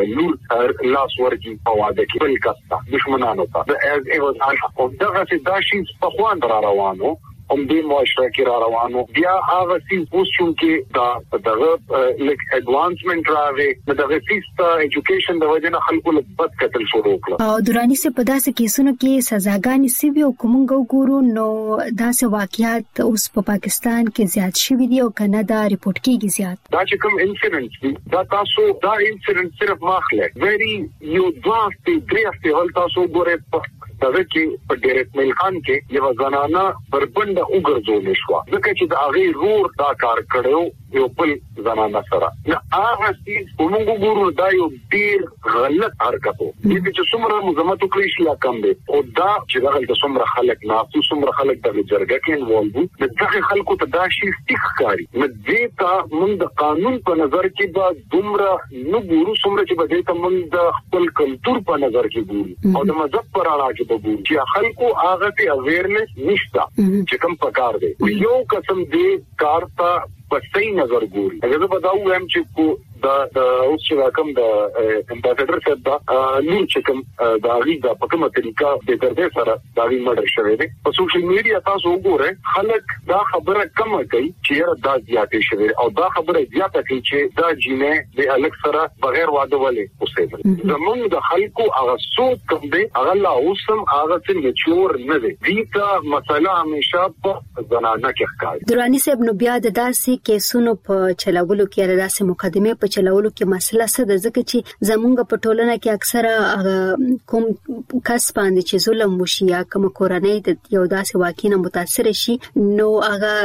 لور لاس ورکی په واده کې بل کستا دشمنانو ته د از ایوز او دغه چې دا شي په خوان را روانو هم دې معاشره کې را روانو بیا هغه سي اوسون کې دا دغه لیک اډوانسمنت راغی دغه سیسټ ایجوکیشن د وجه نه خلکو له بد کتل شروع کړ او دوراني سه په داسې کیسونو کې سزاګانې سی وی او کومنګ ګورو نو داسې واقعیات اوس په پاکستان کې زیات شوي دي او کنه دا ریپورت کیږي زیات دا چې کوم انسیډنټ دا تاسو دا انسیډنټ صرف ماخله ویری یو دوه درې هفته ول تاسو ګوره دغه کې په ډیرت مل خان کې یو زنانه بربنده وګرځول شو ځکه چې د هغه رور دا کار کړو یو بل زنانه سره نه هغه چې کومو ګورو دا یو ډیر غلط حرکت و دې چې څومره مزمت وکړي شي کم دی او دا چې دغه د څومره خلک ناسو څومره خلک د جرګه کې انوالو دغه خلکو ته دا شي ستیخ کاری نه دې ته موږ د قانون په نظر کې دا دومره نو ګورو څومره چې به ته موږ د خپل کلچر په نظر کې ګورو او د مذهب پر اړه کې ګورو چې خلکو هغه ته اویرنس نشته چې کوم پکار دی یو قسم دې کار ته په صحیح نظر ګوري هغه به دا وایم چې کو دا د اوس چې کوم د امباسډر صاحب دا نور چې کوم دا غي دا په کومه طریقه د درځ سره دا غي مړ شوی دی په سوشل میډیا تاسو وګورئ خلک دا خبره کم کوي چې دا زیاتې شوی او دا خبره زیاته کوي چې دا جینې د الک سره بغیر واده ولې اوسېدل زمونږ د خلکو هغه سوچ کوم دی هغه لا اوسم هغه څه میچور نه دی دې ته مسله همیشه په زنانه کې ښکاري دوراني صاحب نو بیا د داسې کیسونو په چلولو کې داسې مقدمه په چلولو کې مسله څه ده ځکه چې زمونږ په ټولنه کې اکثره کوم کس باندې چې ظلم وشي یا کوم کورنۍ د یو داسې واقعي متاثر شي نو هغه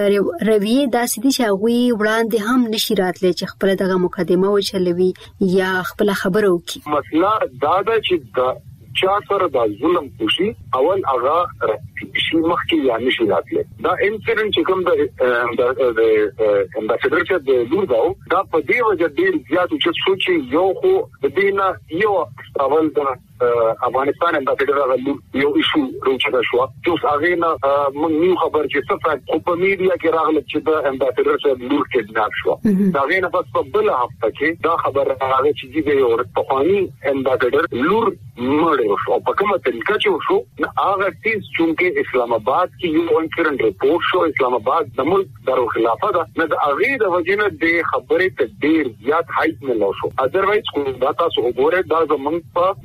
رویه داسې دي چې هغه وړاندې هم نشي راتلی چې خپل دغه مقدمه وچلوي یا خپل خبرو کې مسله دا ده چې چا سره دا ظلم وشي اول هغه شي مخکې یا نشي راتلی دا انسیډنټ چې کوم د د امباسډر چې د لور دا دا په دې وجه ډیر زیات چې سوچي یو خو د دینه یو اول د افغانستان امباسډر هغه یو ایشو روچا شو چې هغه نه موږ نیو خبر چې څه په په میډیا کې راغله چې د امباسډر چې لور کې جناب شو دا غینه پس په بل هفته کې دا خبر راغله چې د یو رپخانی امباسډر لور مړ شو په کومه طریقه چې شو هغه چیز چې اسلام آباد کې یو انفرنت ریپورت شو اسلام آباد د ملک درو خلافه ده نه د اغه د وجنه د خبرې ته ډیر زیات هایټ نه لوشو اذروایز کو دا تاسو وګورئ دا زمونږ په د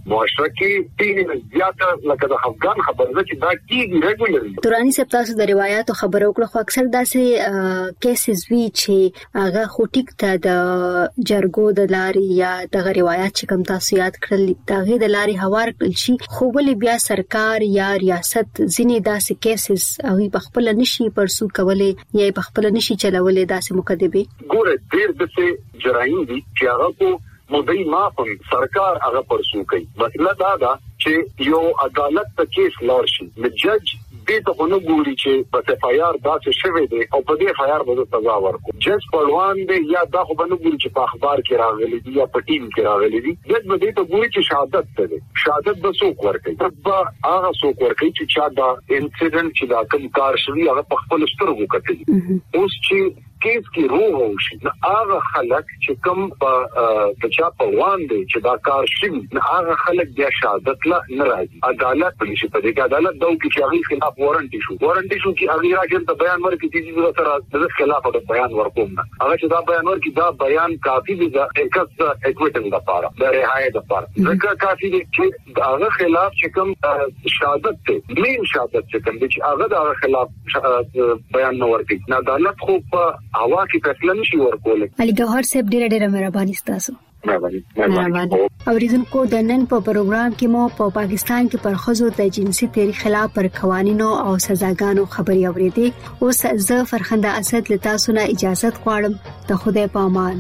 معاشره کې ډېر زیاته لکه د افغان خبره چې دا کیږي ریګولرلی. تورانی صاحب تاسو د روایتو خبرو کړو خو اکثر داسې کیسز وی چې هغه خوټیک ته د جرګو د لارې یا د روایت چې کوم تاسو یاد کړل دغه د لارې هوار کړل شي خو ولې بیا سرکار یا ریاست ځینې داسې کیسز هغه په خپل نشي پرسو کولې یا په خپل نشي چلولې داسې مقدمه ګوره ډېر د جرایم دي چې هغه کو مودي مافن سرکار هغه پرسو کوي. مطلب دا دا چې یو عدالت ته کیس لار شي د جج دې ته ونه ګوري چې په اف آی آر داسې شوی دی او په دې اف آی آر باندې سزا ورکړي. جج پړوان دی یا دا خو باندې ګوري چې په اخبار کې راغلي دي یا په ټي وي کې راغلي دي. جج به دې ته ګوري چې شهادت ده. شهادت به څوک ورکړي؟ تبا هغه څوک ورکړي چې چا دا انسیډنټ چې دا کوم کار شوی هغه په خپل سترګو کتلی. اوس چې کیس کې روغ وشي نو هغه خلک چې کوم په چا په وړاندې دی چې دا کار شوی نو هغه خلک بیا شهادت لا نه راځي. عدالت په نشي په دې کې عدالت دا کې چې هغه خلاف وارنټي شو وارنټي شو چې هغه راځي ته بیان ورکړي چې سره د خلاف د بیان ورکوم نه هغه چې دا بیان ورکړي دا بیان کافي دی د اکس اکویټنګ لپاره د رهایی لپاره ځکه کافي دی چې هغه خلاف چې کوم شهادت دی مين شهادت چې کوم چې هغه د خلاف بیان نه ورکړي نه عدالت خو په هوا کې فیصله نشي ورکول. علي ګوهر صاحب ډېر ډېر مهرباني ستاسو. مهرباني. اوریدونکو د نن په پروګرام کې مو په پاکستان کې پر ښځو د جنسي تاریخ خلاف پر قوانینو او سزاګانو خبري اورېدې. اوس زه فرخنده اسد له تاسو نه اجازه غواړم. ته خدای په امان.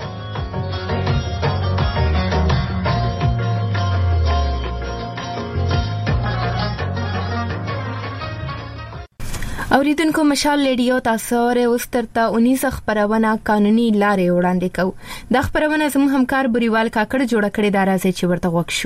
اوریدونکو مشال ریډیو تاسو ره اوسترتا انیس خبرونه قانوني لارې وړاندې کو. د خبرونه زموږ همکار بریوال کاکړ جوړ کړی دا راځي چې ورته وښو.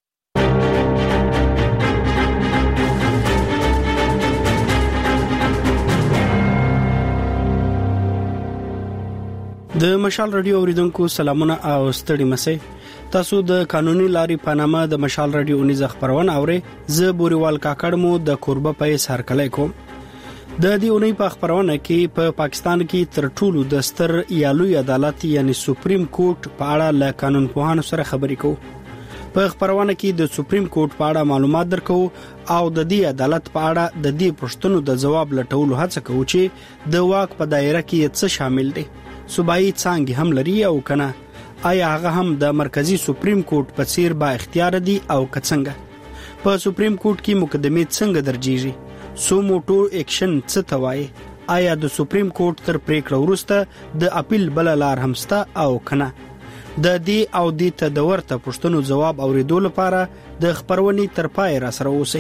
د مشال ریډیو اوریدونکو سلامونه او ستړي مسئ. تاسو د قانوني لارې په نامه د مشال ریډیو انیس خبرونه اورئ. زه بریوال کاکړ مو د کوربه پېس هر کله کوم. د دې اونۍ په خبرونه کې په پا پاکستان کې تر ټولو د ستر یالوی عدالت یعنی سپریم کورټ په اړه له قانون پوهانو سره خبرې کوو. په خبرونه کې د سپریم کورټ په اړه معلومات درکو او د دې عدالت په اړه د دې پوښتنو د جواب لټولو هڅه کوو چې د واک په دایره کې څه شامل دي. صوبایي څنګه هم لري او کنه آیا هغه هم د مرکزی سپریم کورټ په څیر با اختیار دي او کڅنګه په سپریم کورټ کې مقدمه څنګه درجیږي. سو موټو اکشن څه توای آیا د سپریم کورټ تر پریکړه وروسته د اپیل بل لار همستا او کنه د دې او د تدور ته پښتنو جواب اوریدو لپاره د خبرونې تر پای را سره اوسئ.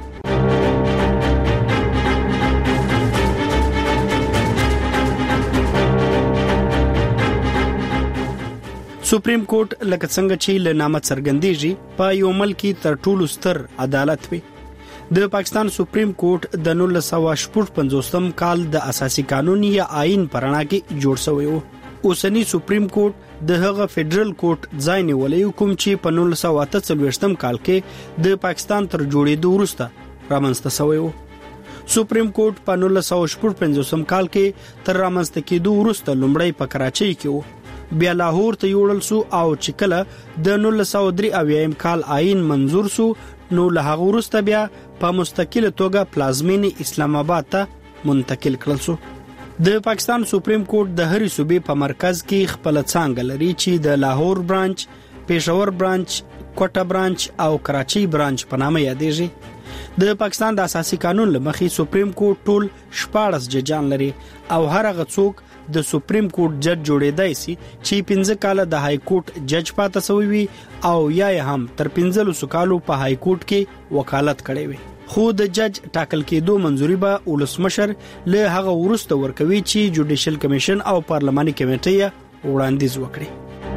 سپریم کورټ لکه څنګه چې له نامه څرګندېږي په یو ملک تر ټولو ستر عدالت وي. د پاکستان سپریم کورټ د نولس سوه شپږ پنځوستم کال د اساسي قانون یا آئین پرانا کې جوړ شوی و. اوسنی سپریم کورټ د هغه فدرل کورټ ځای نیولې کوم چې په نولس سوه اته څلوېښتم کال کې د پاکستان تر جوړېدو وروسته رامنځته شوی و. سپریم کورټ په نولس سوه شپږ پنځوستم کال کې تر رامنځته کېدو وروسته لومړی په کراچۍ کې و. بیا لاهور ته یوړل سو او چې کله د نولس سوه درې اویایم کال آئین منظور سو نو له هغه وروسته بیا په مستقله توګه پلازمینې اسلام آباد ته منتقل کړل سو. د پاکستان سپریم کورټ د هرې صوبې په مرکز کې خپل څانګه لري چې د لاهور برانچ، پېښور برانچ، کوټه برانچ او کراچۍ برانچ په نامه یادېږي. د پاکستان د اساسي قانون لمخې سپریم کورټ ټول شپاړس ججان لري او هر هغه څوک د سپریم کورټ جج جوړېدای شي چې پنځه کاله د های کورټ جج پاتې شوی وي او یا هم تر پنځلسو کالو په های کورټ کې وکالت کړی وي. خو د جج ټاکل کېدو منځوري به ولسمشر له هغه وروسته ورکوي چې جوډیشل کمیشن او پارلماني کمیټه وړاندیز وکړي.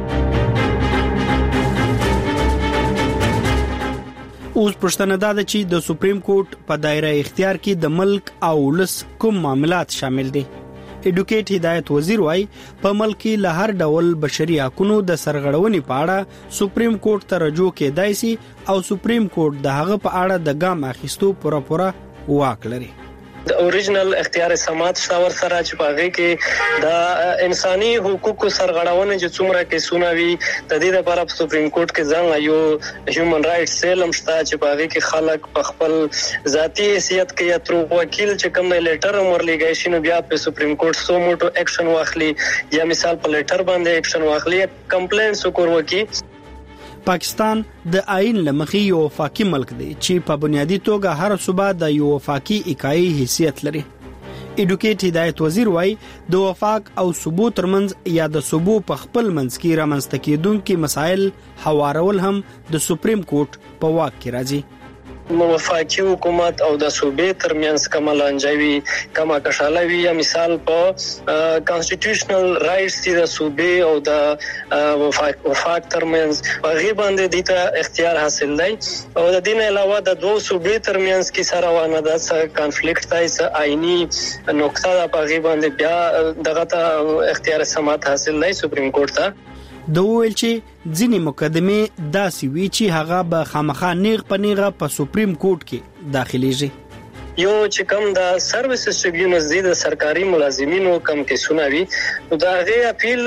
اوس پښتنه دا ده چې د سپریم کورټ په دایره اختیار کې د ملک او ولس کوم معاملات شامل دي. ایډوکیټ هدایت وزیر وايي په ملک کې له هر ډول بشري حقوقو د سرغړونې په اړه سپریم کورټ ته رجوع کېدای شي او سپریم کورټ د هغه په اړه د ګام اخیستو پوره پوره واک لري. د اوریجنل اختیار سماعت شاور سره چې پاغه کې د انساني حقوقو سرغړونه چې څومره کیسونه وي د دې لپاره په سپریم کورټ کې ځان یو هیومن رائټس سیل هم شته چې پاغه کې خلک په خپل ذاتی حیثیت کې یا تر وکیل چې کوم لیټر ورلېږي شنو بیا په سپریم کورټ سو موټو اکشن واخلي یا مثال په لیټر باندې اکشن واخلي کمپلینټس وکړ وکي. پاکستان د آئین لمخې یو وفاقي ملک دی چې په بنیادی توګه هر صوبه د یو وفاقي اکایي حیثیت لري. ایډوکیټ هدایت وزیر وای د وفاق او صوبو ترمنځ یا د صوبو په خپل منځ کې رامنځته کېدونکي مسایل هوارول هم د سپریم کورټ په واک کې راځي. وفاقي حکومت او د صوبې ترمنځ کوم لانجوي کومه کشالوي یا مثال په کانسټیټیوشنل رائټس د صوبې او د وفاق وفاق ترمنځ هغه باندې د ته اختیار حاصل دی او د دین علاوه د دوه صوبې ترمنځ کې سره وانه د کانفلیکټ تای س آئینی نقطه د هغه باندې بیا دغه ته اختیار سماعت حاصل دی سپریم کورټ ته. د ویل چې ځینې مقدمه داسې وی چې هغه به خامخا نیغ په نیغه په سپریم کورټ کې داخليږي. یو چې کوم د سرویسز ټریبیونز د سرکاري ملازمینو کم کې سنوي دا غي اپیل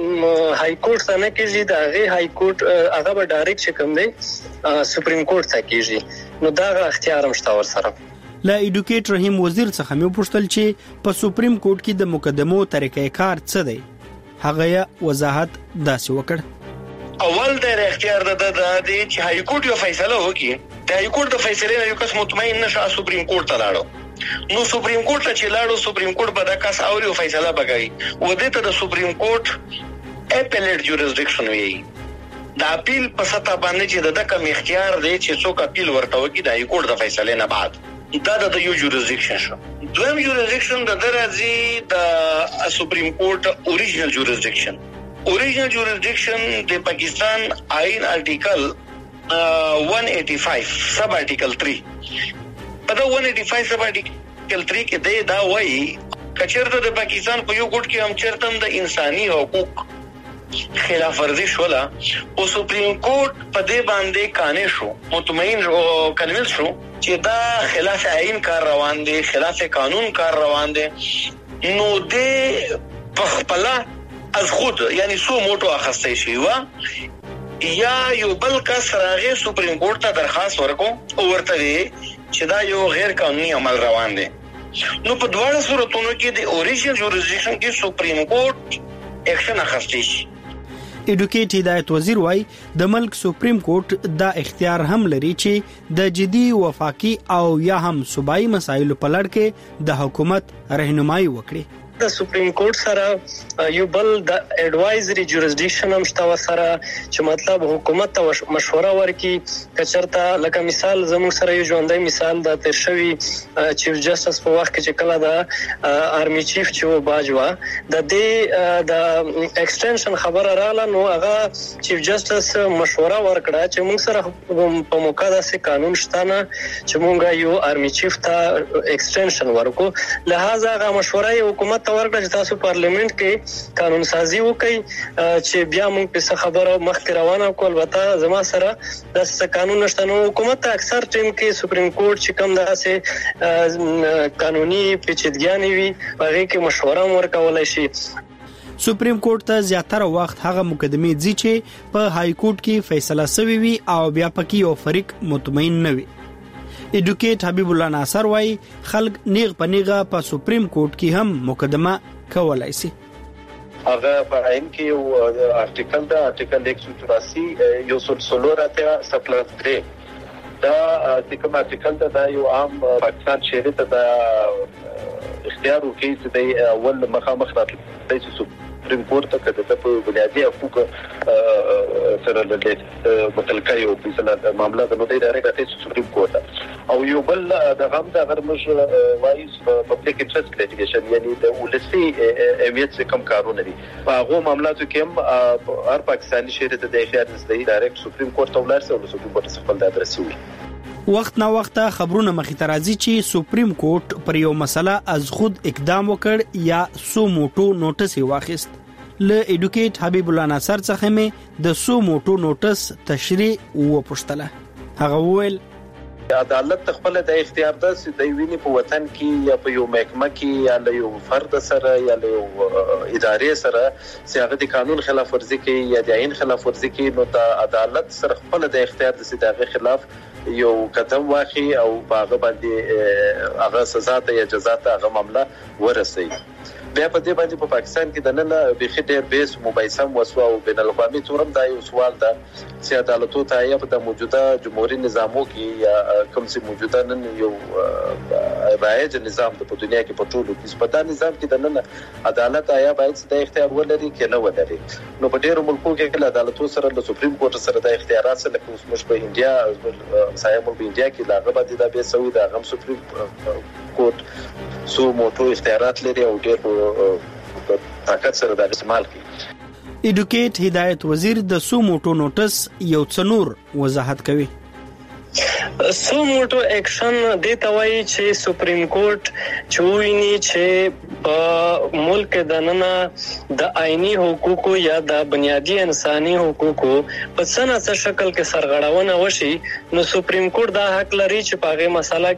های کورټ ته نه کیږي دا غي های کورټ هغه به ډایرکټ چې کوم دی سپریم کورټ ته کیږي نو دا اختیار هم شته ور سره. لا ایډوکیټ رحیم وزیر څخه مې پوښتل چې په سپریم کورټ کې د مقدمو طریقې کار څه دی. هغه وضاحت داسې وکړ. اول د اختیار د د چې های کورټ یو فیصله وکړي د های کورټ د فیصلې نه یو کس مطمئن نشه سپریم کورټ ته لاړو نو سپریم کورټ ته چې لاړو سپریم کورټ به دا کس اوري او فیصله وکړي و دې ته د سپریم کورټ اپیلیټ جوریسډکشن وی د اپیل په سطح باندې چې د کوم اختیار دی چې څوک اپیل ورته وکړي د های کورټ د فیصلې نه بعد دا د یو جوریسډکشن شو. دویم جوریسډکشن د درازي د سپریم کورټ اوریجنل جوریسډکشن اوریجنل جوریسډکشن د پاکستان آئین آرټیکل one eighty-five سب آرټیکل three په دا one eighty-five سب آرټیکل three کې دا وایي کچېرته د پاکستان په یو کوټ کې هم چرته د انساني حقوق خلاف ورزي شولا او سپریم کورټ په دې باندې قانع شو مطمئن او کنوینس شو چې دا خلاف آئین کار روان دي خلاف قانون کار روان دي نو دې په خپل از خود یعنی سو موټو اخستې شي وا یا یو بل کس راغی سپریم کورټ ته درخواست ورکو او ورته چې دا یو غیر قانوني عمل روان دي نو په دواړو صورتونو کې د اوریجنل جوریسډکشن کې سپریم کورټ اکشن اخستې شي. ایډوکیټ هدایت وزیر وای د ملک سپریم کورټ دا اختیار هم لري چې د جدي وفاقي او یا هم صوبایي مسایلو په لړ کې د حکومت رهنمایي وکړي. د سپریم کورټ سره یو بل د اډوایزري جوریسډکشن هم شته سره چې مطلب حکومت ته مشوره ورکړي کچرته لکه مثال زموږ سره یو ژوندۍ مثال د تیر شوی چیف جسټس په وخت کې چې کله د آرمي چیف چې و باجوا د دې د ایکسټنشن خبره رااله نو هغه چیف جسټس مشوره ورکړه چې موږ سره په موقع داسې قانون شته نه چې موږ یو آرمي چیف ته ایکسټنشن ورکو لہذا هغه مشوره حکومت ورکړه چې تاسو پارلیمنت کې قانون سازي وکړي چې بیا موږ په څه خبره مخکې روانه کول وته زما سره د قانون نشته نو حکومت اکثر ټیم کې سپریم کورټ چې کوم داسې قانوني پیچیدګیانې وي هغه کې مشوره ورکولای شي. سپریم کورټ ته زیاتره وخت هغه مقدمې دي چې په های کورټ کې فیصله شوی وي او بیا پکې یو فریق مطمئن نه وي. ایډوکیټ حبیب الله ناصر وای خلک نیغ په نیغه په سپریم کورټ کې هم مقدمه کولای شي. هغه په عین کې یو آرټیکل دا آرټیکل one eighty-four یو سلسله راته سپلس درې دا چې کوم آرټیکل دا یو عام پاکستان شهري ته دا اختیار ورکړي چې د اول مخامخ راتللی د سپریم کورټ ته کده په بنیادی حقوق سره د متلکه یو فیصله معاملہ د نوې ادارې د سپریم کورټ او یو بل د غم د غرمش وایس پبلک انټرست لیټیګیشن یعنی د ولسی اهمیت څخه کم کارونه دي په هغه معاملاتو کې هم هر پاکستاني شهري ته د اختیار نشته ډایرکټ سپریم کورټ ته ولر سره سپریم کورټ خپل د ادرسي وي. وخت نا وخت خبرونه مخې ته راځي چې سپریم کورټ پر یو مسله از خود اقدام وکړ یا سو موټو نوټس یې واخیست. له ایډوکیټ حبیب الله ناصر څخه مې د سو موټو نوټس تشریح وپوښتله. هغه وویل عدالت خپل د اختیار د د ویني په وطن کې یا په یو محکمه کې یا له یو فرد سره یا له یو ادارې سره چې هغه د قانون خلاف ورزي کوي یا د عین خلاف ورزي کوي نو د عدالت سره خپل د اختیار د سیداغه خلاف یو قدم واخی او هغه باندې هغه سزا ته یا جزا ته هغه معاملہ ورسي. بیا په دې باندې په پاکستان کې د نن به خډیر بیس مباحثه وسو او بین الاقوامي تورم دا یو سوال ده چې عدالتو ته یا په موجوده جمهوریت نظامو کې یا کوم چې موجوده نن یو رایج نظام د دنیا کې په ټولو کې په دا نظام کې د نن عدالت آیا باید د اختیار ولري کې نه ولري. نو په ډیرو ملکو کې د عدالتو سره د سپریم کورټ سره د اختیارات سره کوم مش په انډیا سایمو په انډیا کې لاغه باندې د به سعودي د غم سپریم کورټ سو موټو اختیارات لري او ډیر طاقت سره د استعمال کوي. ایډوکیټ هدایت وزیر د سو موټو نوټس یو څنور وضاحت کوي. سو موټو اکشن د توای چې سپریم کورټ چوینی چې په ملک د نننه د آئینی حقوقو یا د بنیادی انساني حقوقو په څنګه شکل کې سرغړونه وشي نو سپریم کورټ دا حق لري چې په هغه مسله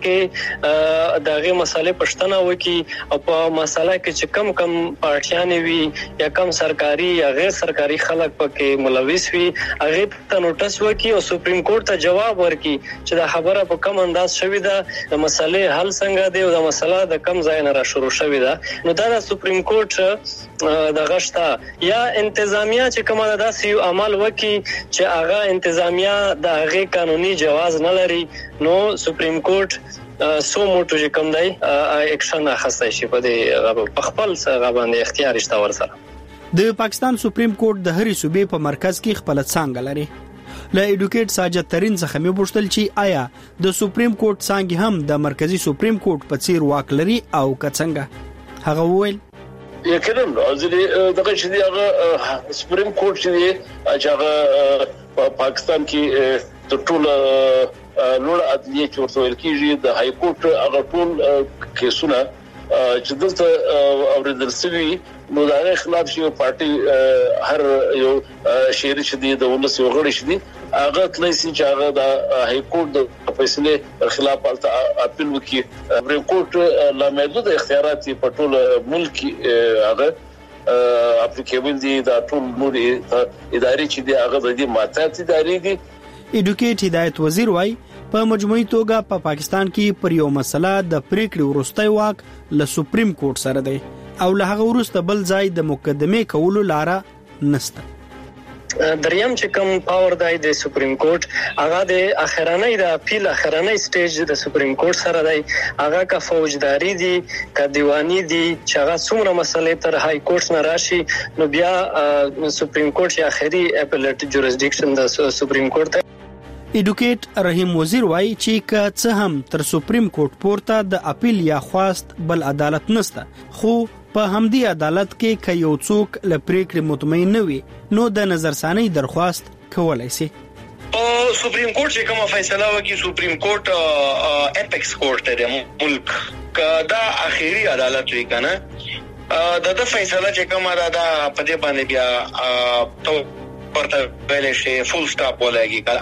کې دغه مسلې پښتنه وکي او په مسله کې چې کم کم پارټیان وي یا کم سرکاري یا غیر سرکاري خلک پکې ملوث وي هغه ته نوټس وکي او سپریم کورټ ته جواب ورکي چې دا خبره په کوم انداز شوې ده د مسلې حل څنګه دی او د مسله د کم ځای نه را شروع شوې ده نو دا د سپریم کورټ د غشتا یا انتظامیه چې کومه داسې یو عمل وکي چې هغه انتظامیه د هغه قانوني جواز نه لري نو سپریم کورټ سو موټو چې کوم دی اکشن اخیستی شي په دې خپل څه باندې اختیار شته ورسره. د پاکستان سپریم کورټ د هرې صوبې په مرکز کې خپل څنګه لري. له ایډوکیټ ساجد ترين څخه مې پوښتل چې آیا د سپریم کورټ څنګه هم د مرکزی سپریم کورټ په څیر واک لري او کڅنګه هغه وویل یقینا ځلې دغه چې هغه سپریم کورټ چې هغه په پاکستان کې د ټول لوړ عدلیه چې ورته ویل کېږي د های کورټ هغه ټول کیسونه چې دلته اوریدل شوی نو دا خلاف شي پارټي هر یو شهري شدي د ولس یو غړي شدي هغه تلسي چې هغه د های کورټ د فیصله خلاف اپیل وکي سپریم کورټ لا محدود اختیارات په ټول ملک هغه اپلیکیبل دي د ټول نور ادارې چې دي هغه د دې ماتات ادارې دي. ایډوکیټ هدایت وزیر وايي په مجموعي توګه په پا پاکستان کې پر یو مسله د پریکړې ورستۍ واک له سپریم کورټ سره دی او له هغه وروسته بل ځای د مقدمه کولو لاره نشته. دریم چې کوم پاور دی د سپریم کورټ هغه د اخرانه د اپیل اخرانه سټیج د سپریم کورټ سره دی هغه کا فوجداري دي کا دیوانی دي چې هغه څومره مسلې تر های کورټ نه راشي نو بیا سپریم کورټ یا اخري اپیلیټ جوریسډکشن د سپریم کورټ. ایډوکیټ رحیم وزیر وايي چې که څه هم تر سپریم کورټ پورته د اپیل یا خواست بل عدالت نشته خو په همدې عدالت کې که یو څوک له پریکړې مطمئن نه وي نو د نظرثاني درخواست کولای شي. او سپریم کورټ چې کومه فیصله وکړي سپریم کورټ اپیکس کورټ دی ملک دا اخیری عدالت وی کنه دا د فیصله چې کومه دا په دې باندې بیا تو ورته ویل شي فول سټاپ ولګي.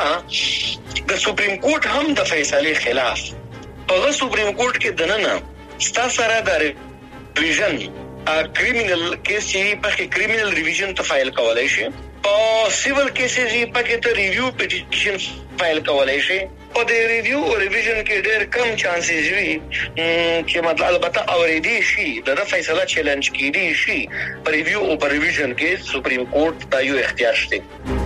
البته د سپریم کورټ هم د فیصله خلاف په سپریم کورټ کې دننه ستا سره د ریویژن کریمینل کیس چې په کریمینل ریویژن ته فایل کولای شي په سیویل کیسز یې پکې ته ریویو پټیشن فایل کولای شي په دې ریویو او ریویژن کې ډېر کم چانسز وي چې مطلب البته اوریدي شي د فیصله چیلنج کیږي شي په ریویو او په ریویژن کې سپریم کورټ دا یو اختیار شته.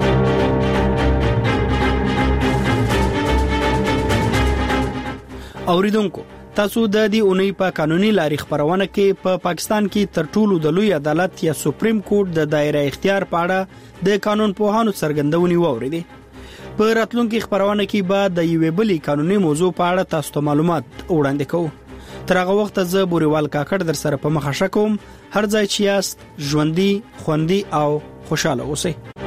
اوریدونکو تاسو د دې اونۍ په قانوني لارې خبرونه کې په پا پاکستان کې تر ټولو د لوی عدالت یا سپریم کورټ د دایره اختیار په اړه د قانون پوهانو څرګندونې واوریدې. په راتلونکي خبرونه کې به د یوې بلې قانوني موضوع په اړه تاسو ته معلومات وړاندې کوو. تر هغه وخت زه بوريوال کاکړ در سره په مخه شکوم. هر ځای چې یاست ژوندۍ خوندي او خوشاله اوسئ.